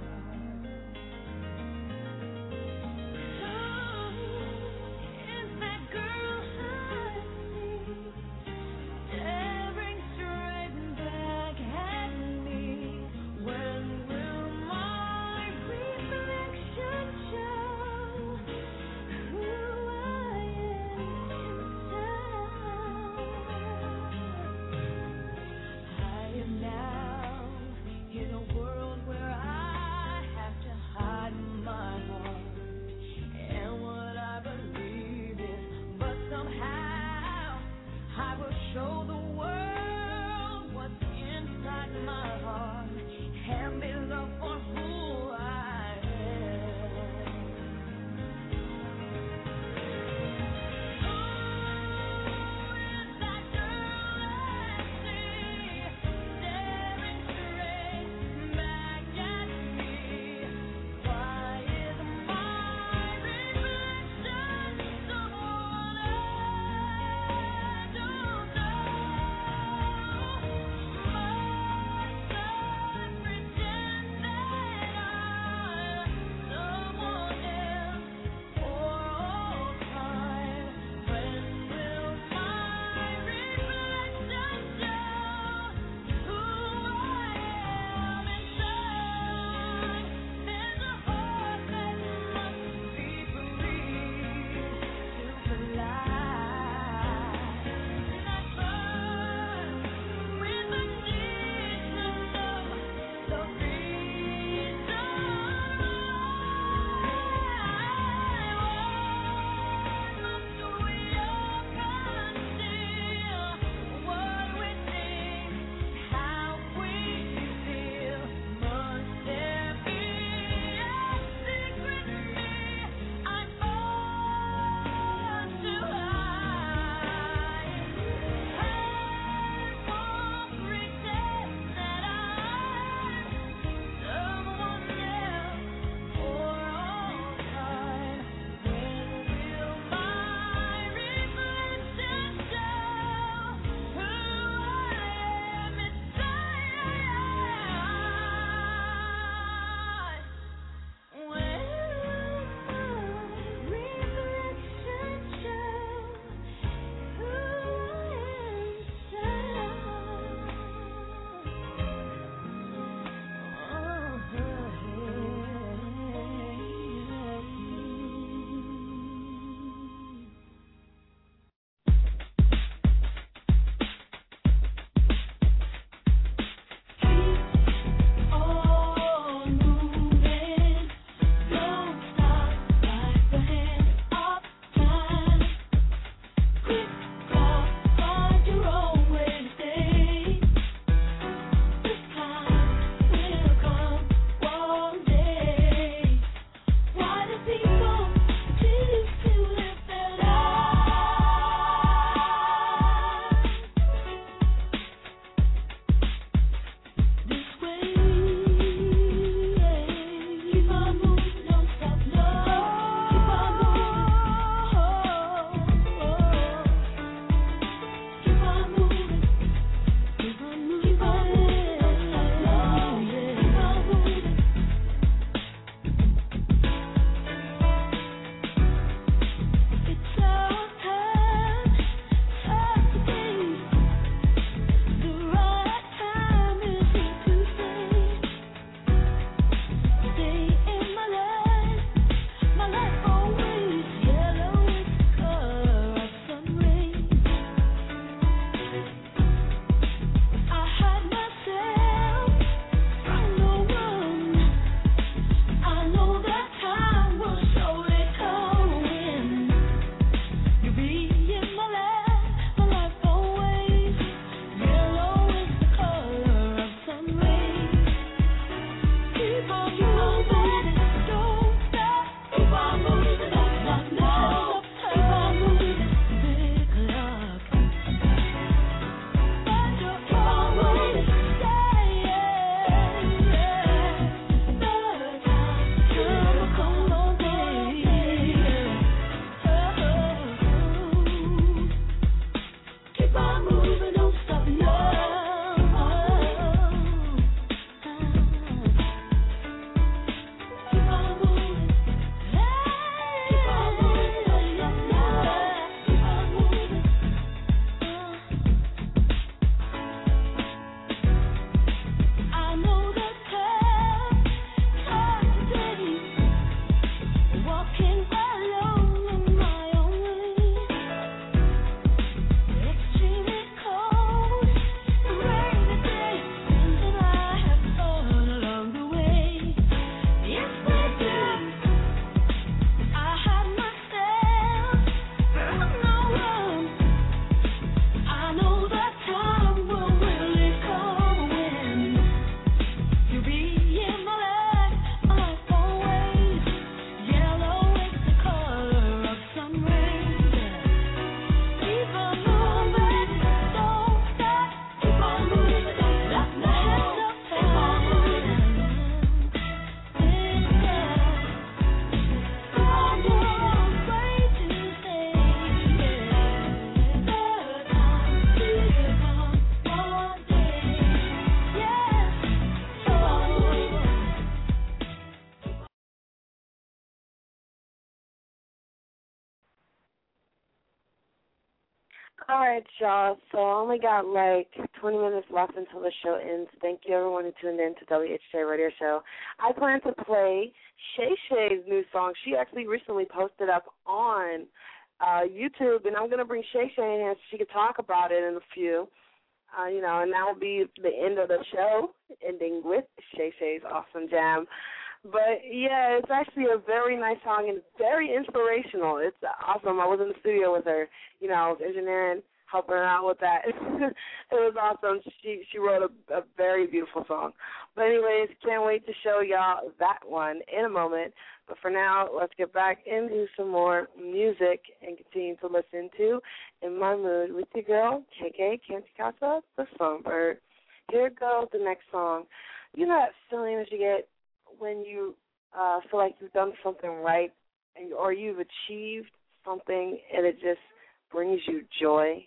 Speaker 3: All right, y'all. So I only got like 20 minutes left until the show ends. Thank you, everyone who tuned in to WHJ Radio Show. I plan to play Shay Shay's new song. She actually recently posted up on YouTube, and I'm going to bring Shay Shay in here so she can talk about it in a few. And that will be the end of the show, ending with Shay Shay's awesome jam. But, yeah, it's actually a very nice song and very inspirational. It's awesome. I was in the studio with her. I was engineering, helping her out with that. It was awesome. She wrote a very beautiful song. But anyways, can't wait to show y'all that one in a moment. But for now, let's get back into some more music and continue to listen to In My Mood with your girl, KK Canty Casa, the Songbird. Here goes the next song. You know that feeling that you get when you feel like you've done something right or you've achieved something and it just brings you joy?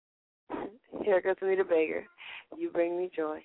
Speaker 3: Here goes Anita Baker. You bring me joy.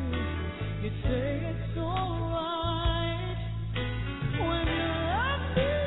Speaker 5: Say it's alright when you love me.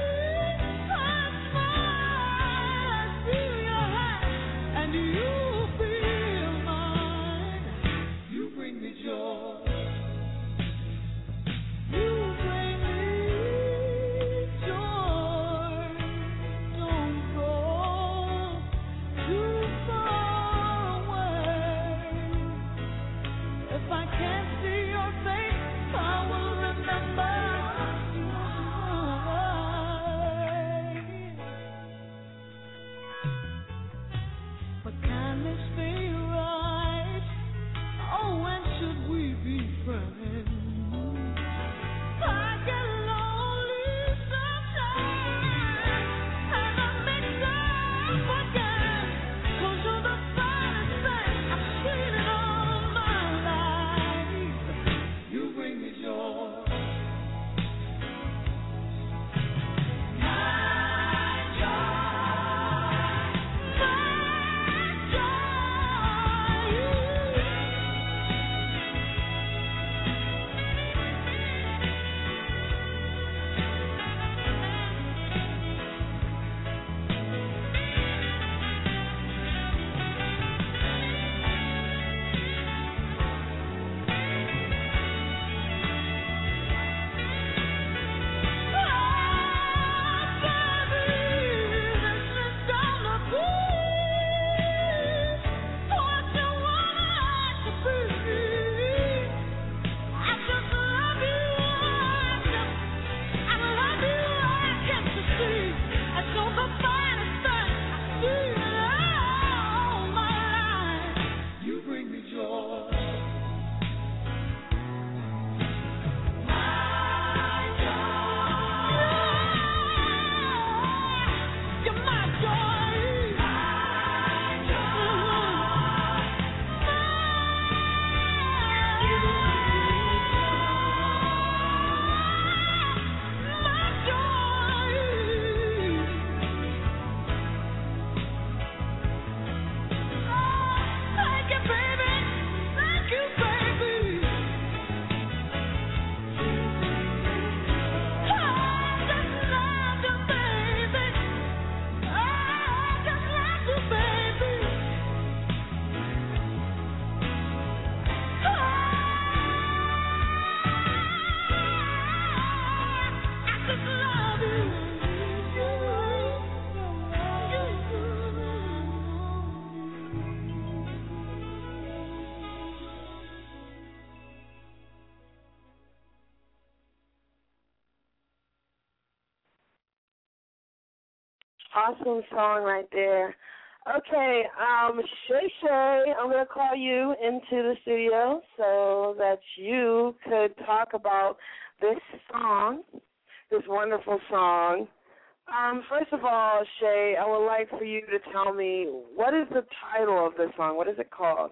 Speaker 3: Awesome song right there. Okay, Shay, I'm going to call you into the studio so that you could talk about this song, this wonderful song. First of all, Shay, I would like for you to tell me, what is the title of this song? What is it called?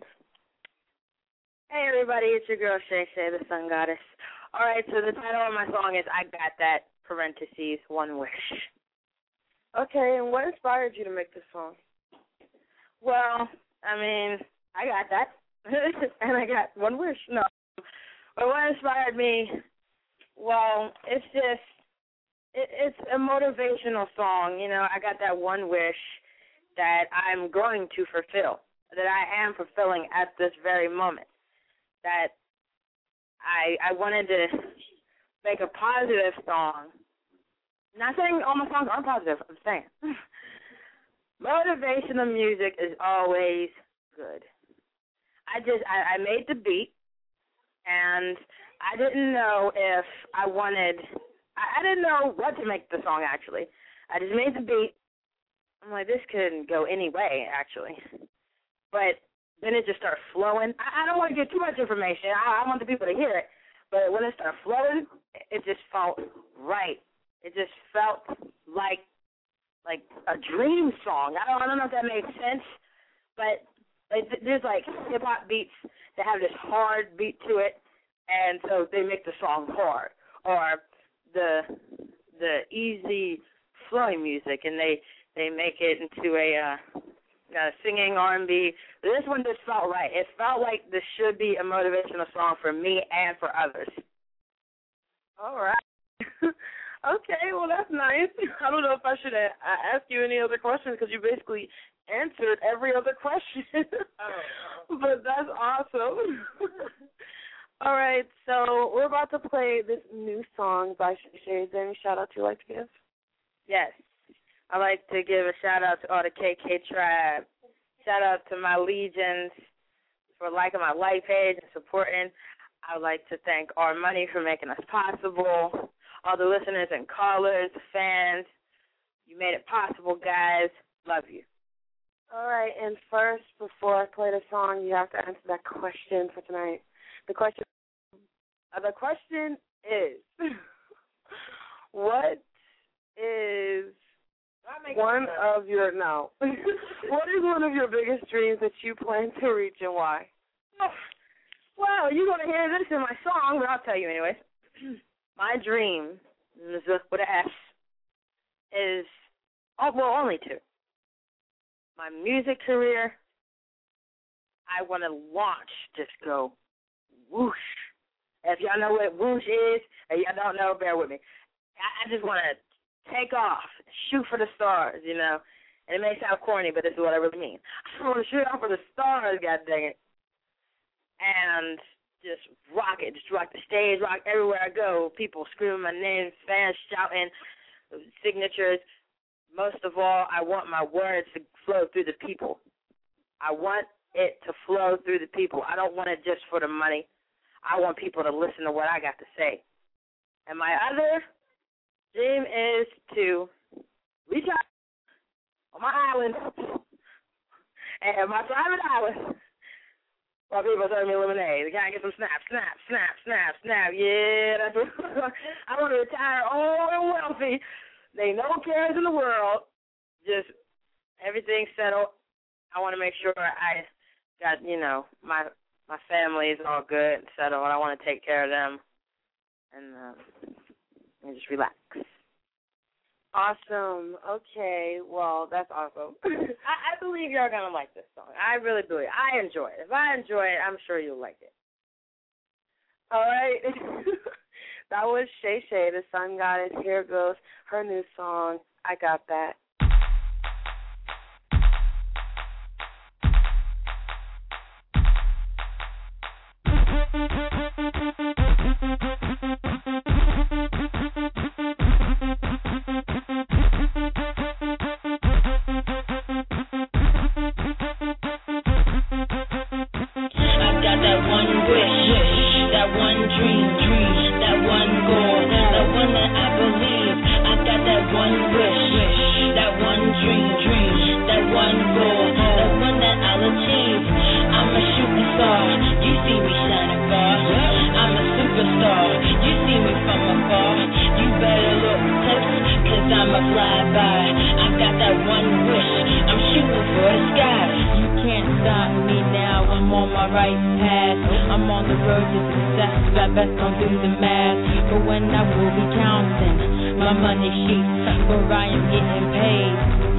Speaker 8: Hey, everybody, it's your girl, Shay, the Sun Goddess. All right, so the title of my song is I Got That, parentheses, One Wish.
Speaker 3: Okay, and what inspired you to make this song?
Speaker 8: Well, I mean, I got that, and I got one wish. No, but what inspired me? Well, it's just it's a motivational song. You know, I got that one wish that I'm going to fulfill, that I am fulfilling at this very moment. That I wanted to make a positive song. Not saying all my songs aren't positive. I'm saying. Motivational music is always good. I made the beat, and I didn't know if I didn't know what to make the song, actually. I just made the beat. I'm like, this could go any way, actually. But then it just started flowing. I don't want to give too much information. I want the people to hear it. But when it started flowing, it just felt right. It just felt like a dream song. I don't know if that makes sense, but there's like hip hop beats that have this hard beat to it, and so they make the song hard. Or the easy flowing music, and they make it into a singing R&B. This one just felt right. It felt like this should be a motivational song for me and for others.
Speaker 3: All right. Okay, well, that's nice. I don't know if I should ask you any other questions because you basically answered every other question. But that's awesome. All right, so we're about to play this new song by Shay. Is there any shout-out you'd like to give?
Speaker 8: Yes. I'd like to give a shout-out to all the KK Tribe. Shout-out to my legions for liking my life page and supporting. I would like to thank R Money for making us possible. All the listeners and callers, the fans, you made it possible, guys. Love you.
Speaker 3: All right, and first, before I play the song, you have to answer that question for tonight. The question is, what is one of your biggest dreams that you plan to reach and why?
Speaker 8: Well, you're going to hear this in my song, but I'll tell you anyways. My dream, with an S, is, only two. My music career, I want to just go whoosh. If y'all know what whoosh is, and y'all don't know, bear with me. I just want to take off, shoot for the stars, you know. And it may sound corny, but this is what I really mean. I want to shoot off for the stars, god dang it. And just rock it, just rock the stage, rock everywhere I go. People screaming my name, fans shouting, signatures. Most of all, I want my words to flow through the people. I want it to flow through the people. I don't want it just for the money. I want people to listen to what I got to say. And my other dream is to reach out on my island, and my private island, while people serve me lemonade. They gotta get some snap, snap, snap, snap, snap. Yeah, that's what I want to retire old and wealthy. There ain't no cares in the world. Just everything settled. I want to make sure I got, my family is all good and settled. I want to take care of them and just relax.
Speaker 3: Awesome. Okay. Well, that's awesome.
Speaker 8: I believe y'all going to like this song. I really believe. I enjoy it. If I enjoy it, I'm sure you'll like it.
Speaker 3: All right. That was Shay, the Sun Goddess. Here goes her new song, I Got That.
Speaker 9: That my right path. I'm on the road to success, I best don't do the math. But when I will be counting my money sheets, for I am getting paid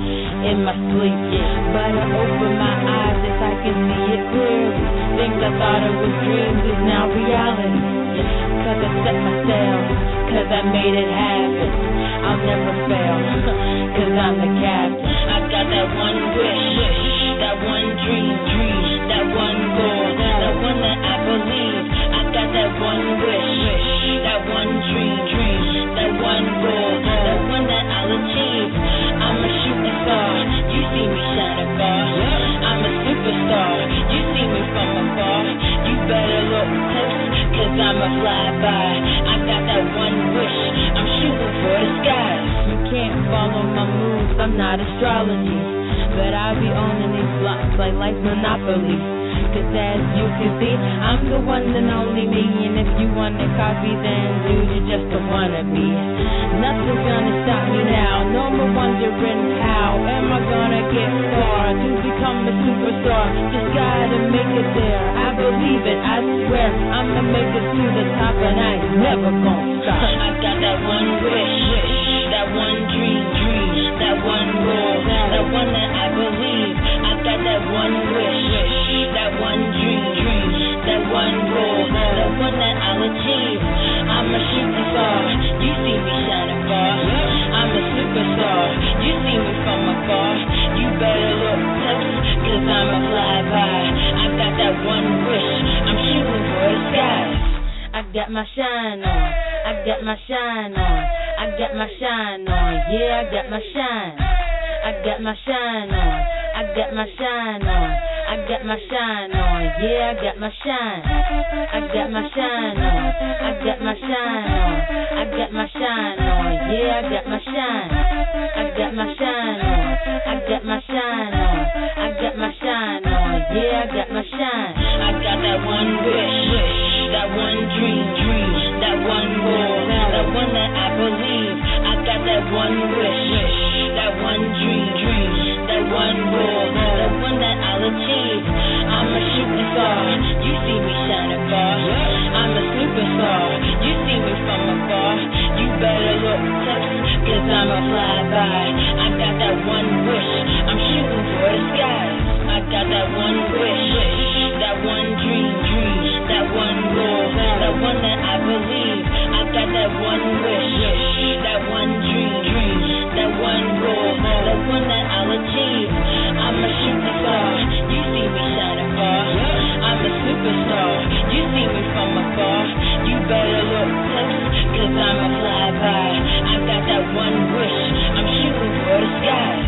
Speaker 9: in my sleep. But I open my eyes if I can see it clearly. Things I thought it was dreams is now reality. Cause I set my sails, cause I made it happen. I'll never fail, cause I'm the captain. I got that one wish, that one dream, that one goal, that one that I believe. I got that one wish, that one dream, that one goal, that one that I'll achieve. I'm a shooting star, you see me shining far. I'm a superstar, you see me from afar. You better look close, cause I'm a flyby. I got that one wish, I'm shooting for the skies. You can't follow my moves, I'm not astrology, but I'll be owning these blocks like life's Monopoly. Cause as you can see, I'm the one and only me. And if you wanna copy, then dude, you're just a wannabe. Nothing's gonna stop me now. No more wondering how am I gonna get far to become a superstar. Just gotta make it there. I believe it, I swear. I'ma make it to the top and I ain't never gonna stop. I got that one wish, that one dream, that one goal, that one that I believe. I got that one wish, that one dream, that one goal, that one that I'll achieve. I'm a shooting star, you see me shining far. I'm a superstar, you see me from afar. You better look close, cause I'm a flyby. I got that one wish, I'm shooting for the skies. I got my shine on, I got my shine on, I got my shine on, yeah, I got my shine. I got my shine on, I got my shine on, I got my shine on, yeah, I got my shine. I got my shine on, I got my shine on, I got my shine on, yeah, I got my shine. I got my shine on, I got my shine on, I got my shine on, yeah, I got my shine. I got that one wish, that one dream, that one goal, that one that I believe. I got that one wish, that one dream, that one goal, that one that I'll achieve. I'm a shooting star, you see me shining far. I'm a superstar, you see me from afar. You better look close, cause I'm a flyby. I got that one wish, I'm shooting for the skies. I got that one wish, that one dream, that one goal, that one that I believe. I got that one wish, that one dream, that one goal, that one that I'll achieve. I'm a shooting star, you see me shining far. I'm a superstar, you see me from afar. You better look close, cause I'm a flyby. I got that one wish, I'm shooting for the skies.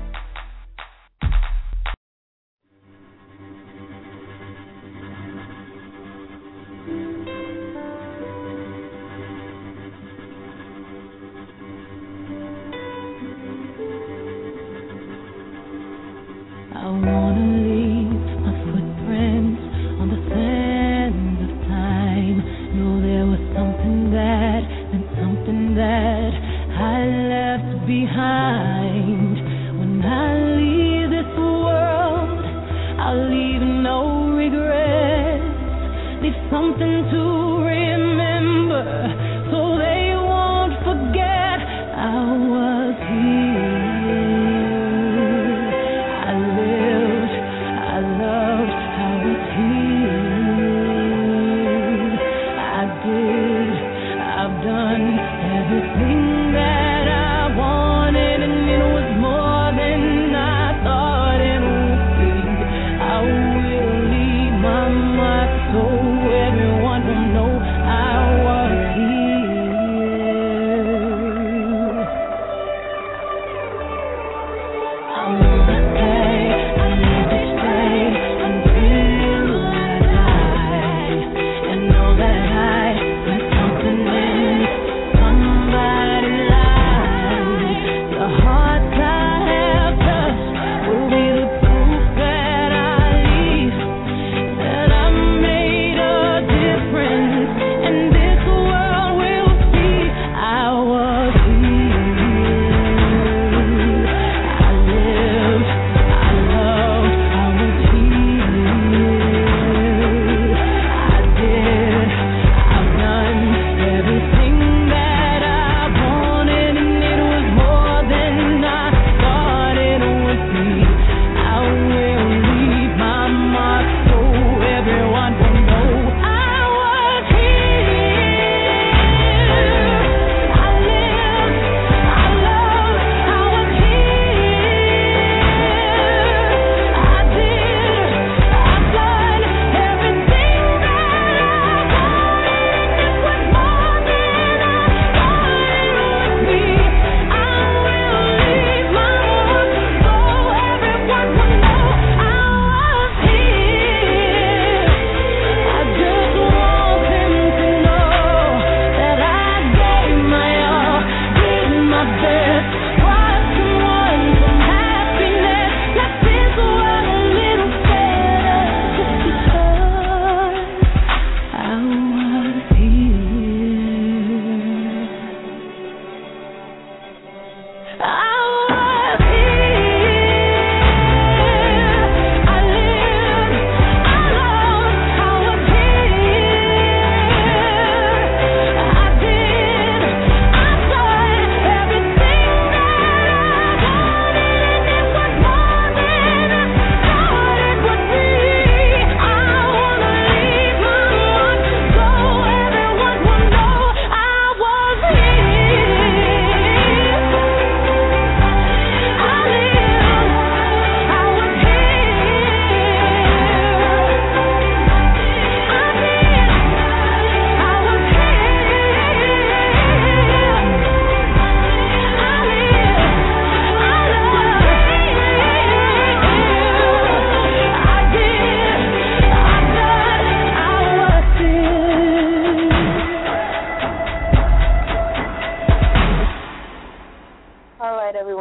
Speaker 2: I wanna leave my footprints on the sands of time. Know there was something that meant something that I left behind. When I leave this world, I'll leave no regrets. Leave something to remember, so they won't forget I was here. Everything that I wanted, and it was more than I thought it would be. I will leave my mark so everyone will know I was here. I'm gonna stay, I'm gonna stay until I die, and know that I am something in somebody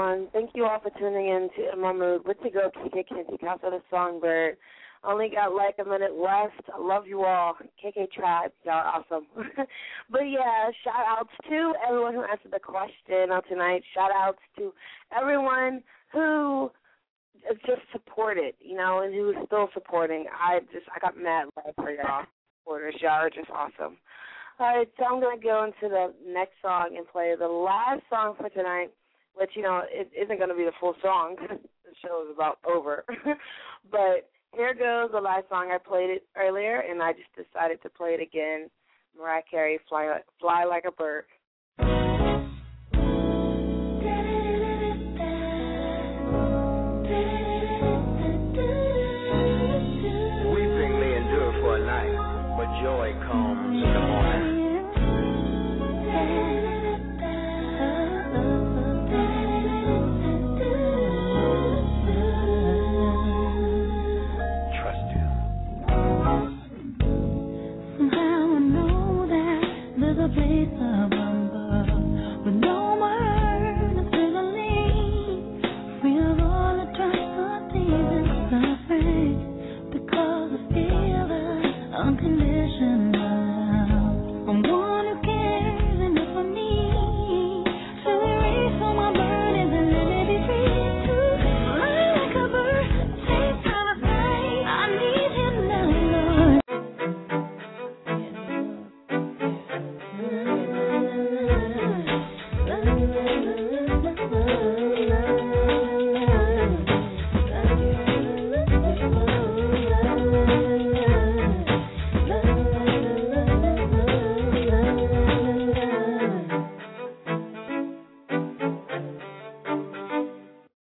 Speaker 3: everyone. Thank you all for tuning in to In My Mood with your girl, KK Kenzie, Casa the Songbird. Only got like a minute left. I love you all. KK Tribe, y'all are awesome. But, yeah, shout-outs to everyone who answered the question of tonight. Shout-outs to everyone who just supported, you know, and who is still supporting. I got mad love for y'all supporters. Y'all are just awesome. All right, so I'm going to go into the next song and play the last song for tonight, which, you know, it isn't going to be the full song. The show is about over. But here goes the last song. I played it earlier, and I just decided to play it again. Mariah Carey, Fly Like a Bird.